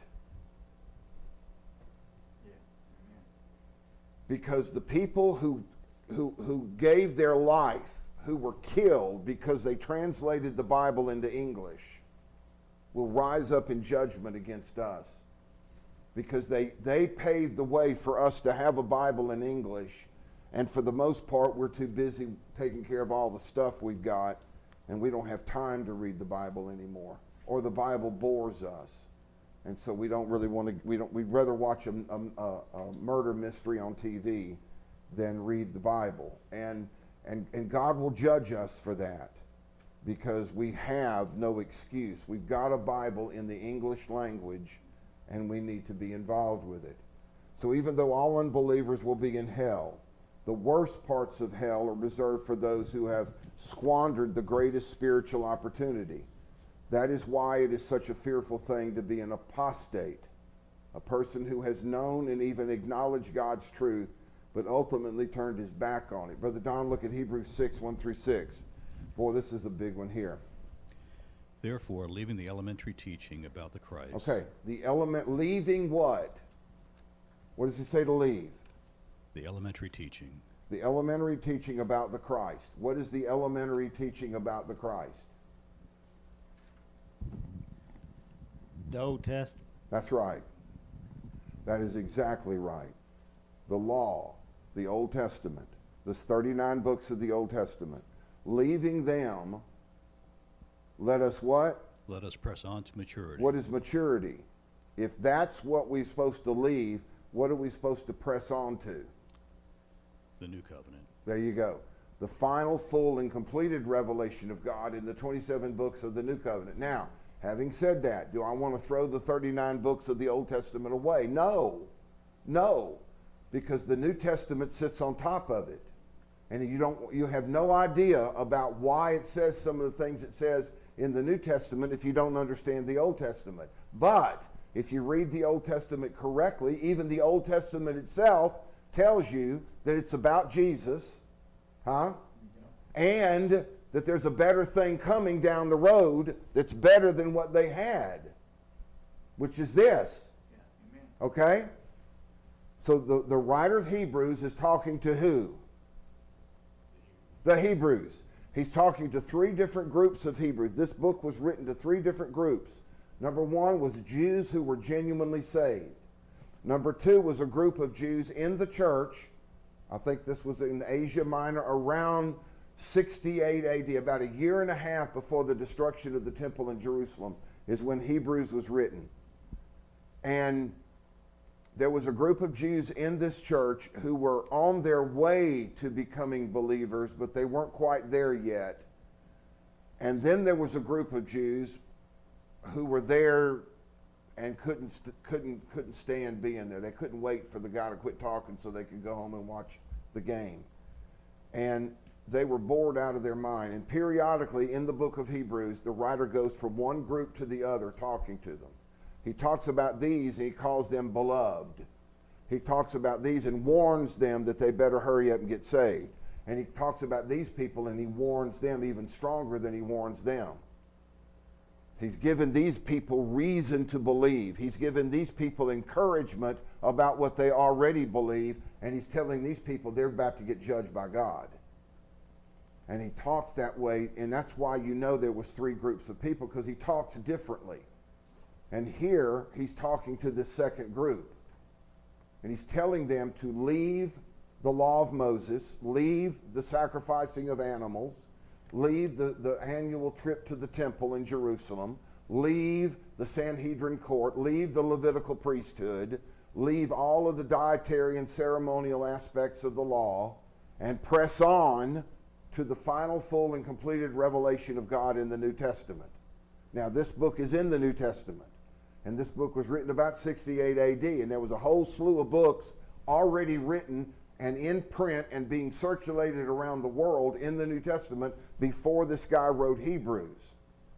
Speaker 1: Because the people who gave their life, who were killed because they translated the Bible into English, will rise up in judgment against us. Because they paved the way for us to have a Bible in English, and for the most part we're too busy taking care of all the stuff we've got, and we don't have time to read the Bible anymore, or the Bible bores us. And so we don't really want to, we'd rather watch a murder mystery on TV than read the Bible. And God will judge us for that, because we have no excuse. We've got a Bible in the English language, and we need to be involved with it. So even though all unbelievers will be in hell, the worst parts of hell are reserved for those who have squandered the greatest spiritual opportunity. That is why it is such a fearful thing to be an apostate, a person who has known and even acknowledged God's truth, but ultimately turned his back on it. Brother Don, look at Hebrews 6, 1 through 6. Boy, this is a big one here.
Speaker 4: Therefore, leaving the elementary teaching about the Christ.
Speaker 1: Okay, leaving what? What does he say to leave?
Speaker 4: The elementary teaching.
Speaker 1: The elementary teaching about the Christ. What is the elementary teaching about the Christ?
Speaker 3: The Old Testament.
Speaker 1: That's right. That is exactly right. The law, the Old Testament, the 39 books of the Old Testament. Leaving them, let us what?
Speaker 4: Let us press on to maturity.
Speaker 1: What is maturity? If that's what we're supposed to leave, what are we supposed to press on to?
Speaker 4: The New Covenant.
Speaker 1: There you go. The final, full, and completed revelation of God in the 27 books of the New Covenant. Now, having said that, do I want to throw the 39 books of the Old Testament away? No. No. Because the New Testament sits on top of it. And you have no idea about why it says some of the things it says in the New Testament if you don't understand the Old Testament. But if you read the Old Testament correctly, even the Old Testament itself tells you that it's about Jesus, and that there's a better thing coming down the road that's better than what they had, which is this. Okay? So the writer of Hebrews is talking to who? The Hebrews. He's talking to three different groups of Hebrews. This book was written to three different groups. Number one was Jews who were genuinely saved. Number two was a group of Jews in the church. I think this was in Asia Minor around 68 AD, about a year and a half before the destruction of the temple in Jerusalem is when Hebrews was written. And there was a group of Jews in this church who were on their way to becoming believers, but they weren't quite there yet. And then there was a group of Jews who were there and couldn't stand being there. They couldn't wait for the guy to quit talking so they could go home and watch the game. And they were bored out of their mind. And periodically in the book of Hebrews, the writer goes from one group to the other talking to them. He talks about these and he calls them beloved. He talks about these and warns them that they better hurry up and get saved. And he talks about these people and he warns them even stronger than he warns them. He's given these people reason to believe. He's given these people encouragement about what they already believe, and he's telling these people they're about to get judged by God. And he talks that way, and that's why you know there was three groups of people, because he talks differently. And here he's talking to this second group. And he's telling them to leave the law of Moses, leave the sacrificing of animals, leave the annual trip to the temple in Jerusalem, leave the Sanhedrin court, leave the Levitical priesthood, leave all of the dietary and ceremonial aspects of the law, and press on to the final, full, and completed revelation of God in the New Testament. Now, this book is in the New Testament, and this book was written about 68 AD, and there was a whole slew of books already written and in print and being circulated around the world in the New Testament before this guy wrote Hebrews.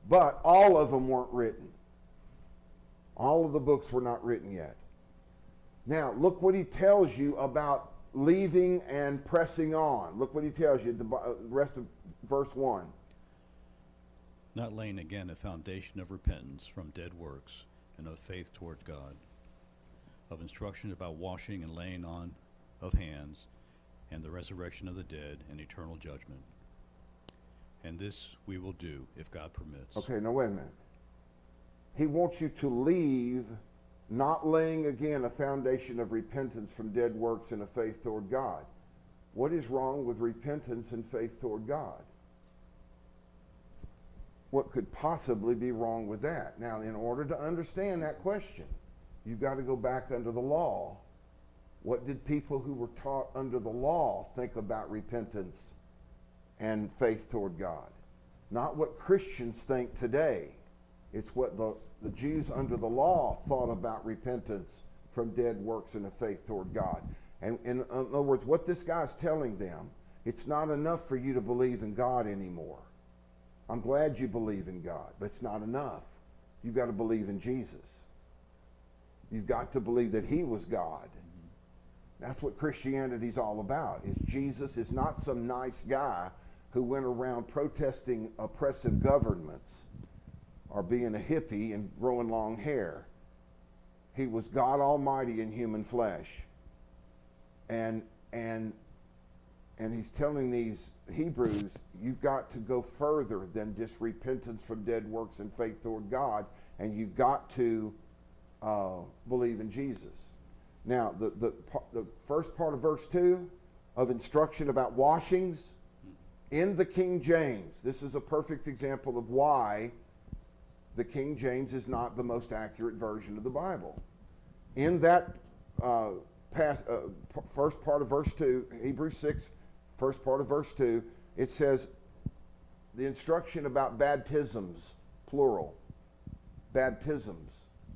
Speaker 1: But all of them weren't written. All of the books were not written yet. Now, look what he tells you about leaving and pressing on. Look what he tells you, the rest of verse 1.
Speaker 4: Not laying again a foundation of repentance from dead works and of faith toward God, of instruction about washing and laying on of hands, and the resurrection of the dead and eternal judgment. And this we will do if God permits.
Speaker 1: Okay, now wait a minute. He wants you to leave, not laying again a foundation of repentance from dead works and a faith toward God. What is wrong with repentance and faith toward God? What could possibly be wrong with that? Now, in order to understand that question, you've got to go back under the law. What did people who were taught under the law think about repentance and faith toward God? Not what Christians think today. It's what the Jews under the law thought about repentance from dead works and a faith toward God. And in other words, what this guy's telling them, it's not enough for you to believe in God anymore. I'm glad you believe in God, but it's not enough. You've got to believe in Jesus. You've got to believe that he was God. That's what Christianity's all about. Is Jesus is not some nice guy who went around protesting oppressive governments or being a hippie and growing long hair. He was God Almighty in human flesh. And he's telling these Hebrews, you've got to go further than just repentance from dead works and faith toward God, and you've got to believe in Jesus. Now, the first part of verse 2 of instruction about washings, in the King James, this is a perfect example of why the King James is not the most accurate version of the Bible. In that first part of verse 2, Hebrews 6, first part of verse 2, it says the instruction about baptisms, plural, baptisms.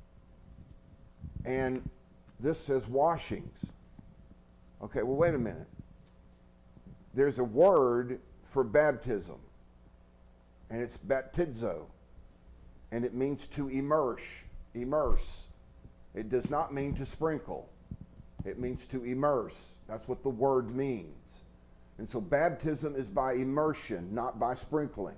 Speaker 1: And this says washings. Okay, well, wait a minute. There's a word for baptism, and it's baptizo, and it means to immerse. It does not mean to sprinkle. It means to immerse. That's what the word means. And so baptism is by immersion, not by sprinkling.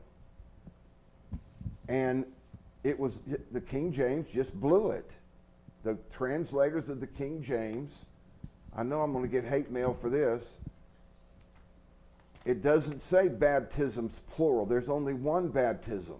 Speaker 1: And it was, the King James just blew it. The translators of the King James, I know I'm going to get hate mail for this. It doesn't say baptisms plural. There's only one baptism.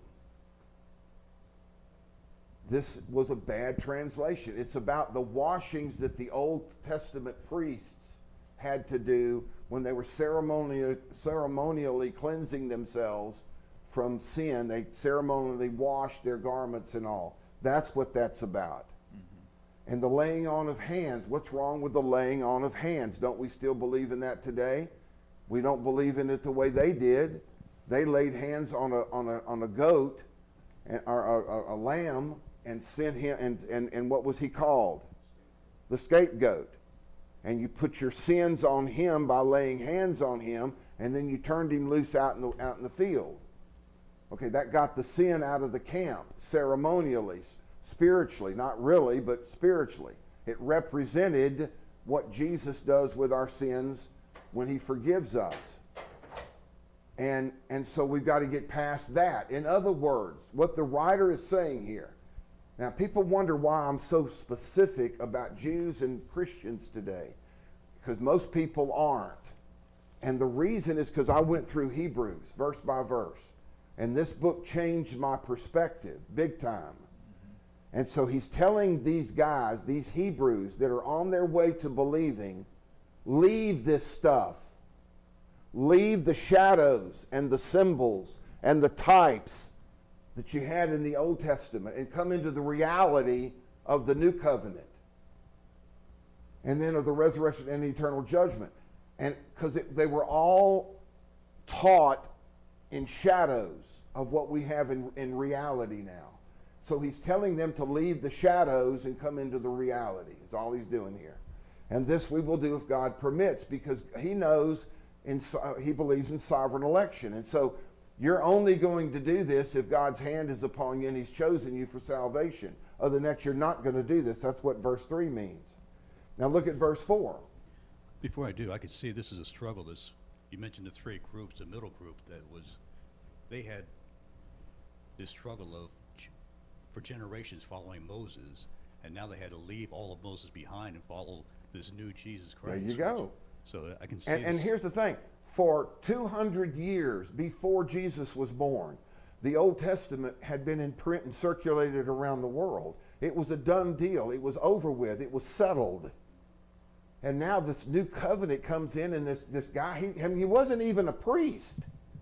Speaker 1: This was a bad translation. It's about the washings that the Old Testament priests had to do when they were ceremonially cleansing themselves from sin. They ceremonially washed their garments and all. That's what that's about. Mm-hmm. And the laying on of hands. What's wrong with the laying on of hands? Don't we still believe in that today? We don't believe in it the way they did. They laid hands on a goat or a lamb and sent him, and what was he called? The scapegoat. And you put your sins on him by laying hands on him, and then you turned him loose out in the field. Okay, that got the sin out of the camp ceremonially, spiritually, not really, but spiritually. It represented what Jesus does with our sins when he forgives us. And so we've got to get past that. In other words, what the writer is saying here. Now, people wonder why I'm so specific about Jews and Christians today, because most people aren't. And the reason is because I went through Hebrews verse by verse, and this book changed my perspective big time. And so he's telling these guys, these Hebrews that are on their way to believing, leave this stuff. Leave the shadows and the symbols and the types that you had in the Old Testament and come into the reality of the New Covenant. And then of the resurrection and eternal judgment. And because they were all taught in shadows of what we have in reality now. So he's telling them to leave the shadows and come into the reality. Is all he's doing here. And this we will do if God permits, because he knows, he believes in sovereign election. And so You're only going to do this if God's hand is upon you and he's chosen you for salvation. Other than that, you're not going to do this. That's what verse 3 means. Now look at verse 4.
Speaker 4: Before I do, I could see this is a struggle. You mentioned the three groups, the middle group they had this struggle for generations following Moses, and now they had to leave all of Moses behind and follow this new Jesus Christ.
Speaker 1: There you go.
Speaker 4: So I can see
Speaker 1: And here's the thing. For 200 years before Jesus was born, the Old Testament had been in print and circulated around the world. It was a done deal. It was over with. It was settled. And now this new covenant comes in, and this guy, he wasn't even a priest.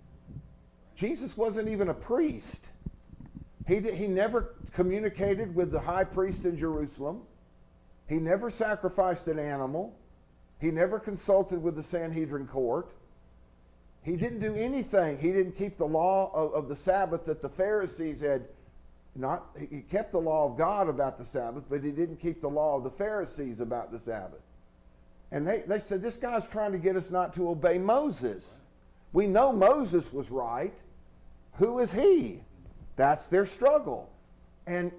Speaker 1: Jesus wasn't even a priest. He never communicated with the high priest in Jerusalem. He never sacrificed an animal. He never consulted with the Sanhedrin court. He didn't do anything. He didn't keep the law of the Sabbath that the Pharisees had not. He kept the law of God about the Sabbath, but he didn't keep the law of the Pharisees about the Sabbath. And they said, this guy's trying to get us not to obey Moses. We know Moses was right. Who is he? That's their struggle. And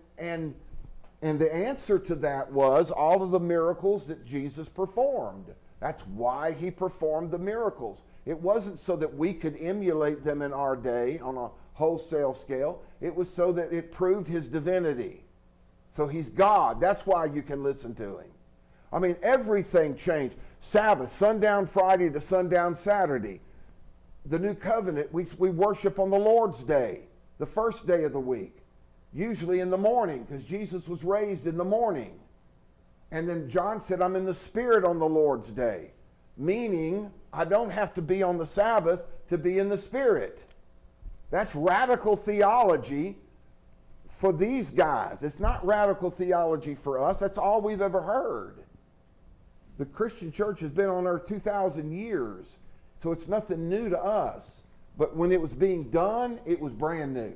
Speaker 1: the answer to that was all of the miracles that Jesus performed. That's why he performed the miracles. It wasn't so that we could emulate them in our day on a wholesale scale. It was so that it proved his divinity. So he's God. That's why you can listen to him. I mean, everything changed. Sabbath, sundown Friday to sundown Saturday. The new covenant, we worship on the Lord's Day, the first day of the week, usually in the morning, because Jesus was raised in the morning. And then John said, I'm in the Spirit on the Lord's Day, meaning I don't have to be on the Sabbath to be in the Spirit. That's radical theology for these guys. It's not radical theology for us. That's all we've ever heard. The Christian church has been on earth 2,000 years, so it's nothing new to us. But when it was being done, it was brand new.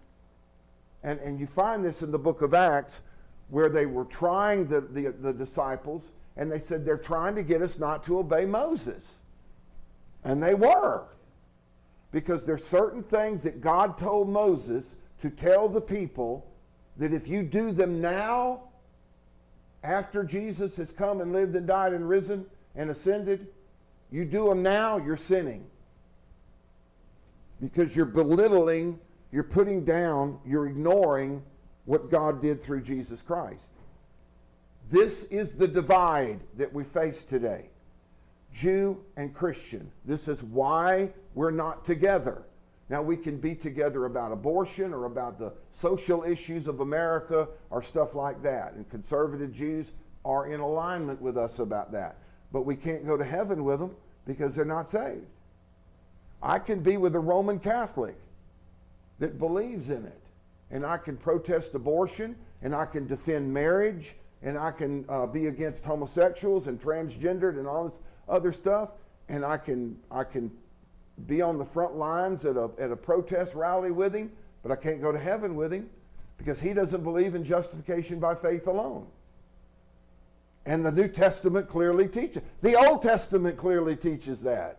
Speaker 1: And you find this in the book of Acts, where they were trying the disciples, and they said they're trying to get us not to obey Moses. And they were. Because there's certain things that God told Moses to tell the people that if you do them now, after Jesus has come and lived and died and risen and ascended, you do them now, you're sinning. Because you're belittling, you're putting down, you're ignoring what God did through Jesus Christ. This is the divide that we face today. Jew and Christian. This is why we're not together. Now, we can be together about abortion or about the social issues of America or stuff like that. And conservative Jews are in alignment with us about that. But we can't go to heaven with them because they're not saved. I can be with a Roman Catholic that believes in it. And I can protest abortion, and I can defend marriage, and I can be against homosexuals and transgendered and all this other stuff. And I can be on the front lines at a protest rally with him, but I can't go to heaven with him because he doesn't believe in justification by faith alone. And the New Testament clearly teaches. The Old Testament clearly teaches that.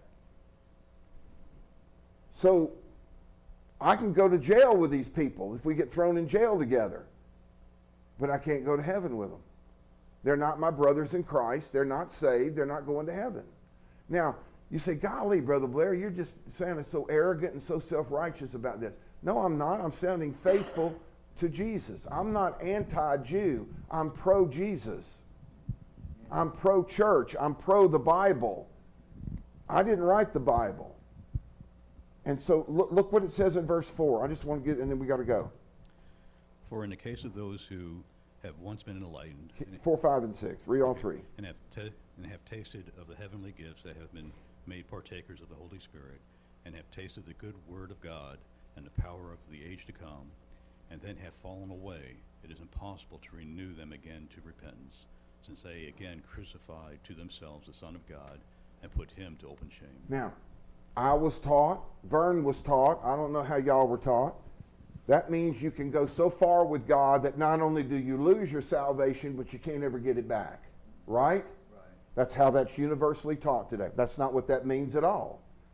Speaker 1: So I can go to jail with these people if we get thrown in jail together, but I can't go to heaven with them. They're not my brothers in Christ. They're not saved. They're not going to heaven. Now, you say, golly, Brother Blair, you're just sounding so arrogant and so self-righteous about this. No, I'm not. I'm sounding faithful to Jesus. I'm not anti-Jew. I'm pro-Jesus. I'm pro-church. I'm pro the Bible. I didn't write the Bible. And so look what it says in verse 4. I just want to get, and then we got to go.
Speaker 4: For in the case of those who have once been enlightened,
Speaker 1: 4, 5, and 6. Read all three.
Speaker 4: and have tasted of the heavenly gifts that have been made partakers of the Holy Spirit, and have tasted the good word of God and the power of the age to come, and then have fallen away, it is impossible to renew them again to repentance, since they again crucified to themselves the Son of God and put him to open shame.
Speaker 1: Now, I was taught, Vern was taught, I don't know how y'all were taught. That means you can go so far with God that not only do you lose your salvation, but you can't ever get it back. Right? That's how that's universally taught today. That's not what that means at all.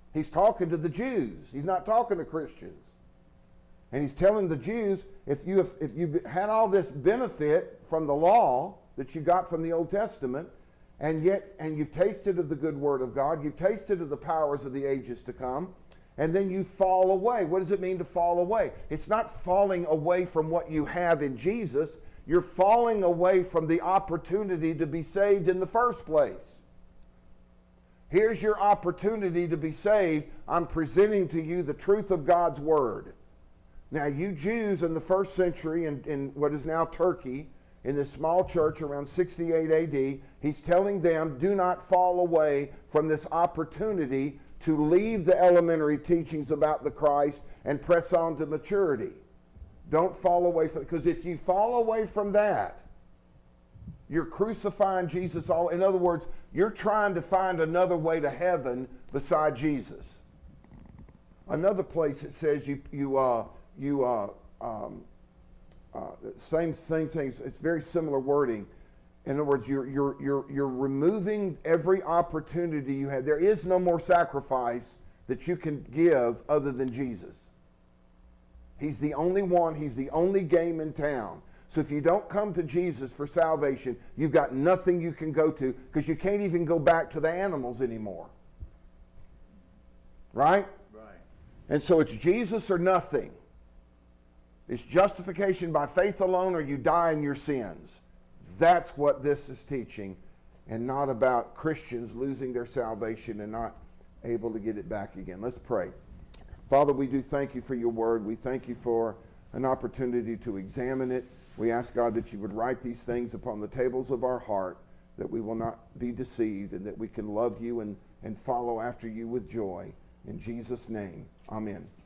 Speaker 1: He's talking to the Jews. He's not talking to Christians. And he's telling the Jews, if you had all this benefit from the law that you got from the Old Testament, and you've tasted of the good word of God, you've tasted of the powers of the ages to come, and then you fall away. What does it mean to fall away? It's not falling away from what you have in Jesus. You're falling away from the opportunity to be saved in the first place. Here's your opportunity to be saved. I'm presenting to you the truth of God's word. Now, you Jews in the first century in what is now Turkey, in this small church around 68 AD, he's telling them, do not fall away from this opportunity to leave the elementary teachings about the Christ and press on to maturity. Don't fall away from it, because if you fall away from that, you're crucifying Jesus all. In other words, you're trying to find another way to heaven beside Jesus. Another place it says same thing. It's very similar wording. In other words, you're removing every opportunity you had. There is no more sacrifice that you can give other than Jesus. He's the only one. He's the only game in town. So if you don't come to Jesus for salvation, you've got nothing you can go to, because you can't even go back to the animals anymore. Right?
Speaker 5: Right.
Speaker 1: And so it's Jesus or nothing. It's justification by faith alone, or you die in your sins. That's what this is teaching, and not about Christians losing their salvation and not able to get it back again. Let's pray. Father, we do thank you for your word. We thank you for an opportunity to examine it. We ask, God, that you would write these things upon the tables of our heart, that we will not be deceived, and that we can love you and follow after you with joy. In Jesus' name, amen.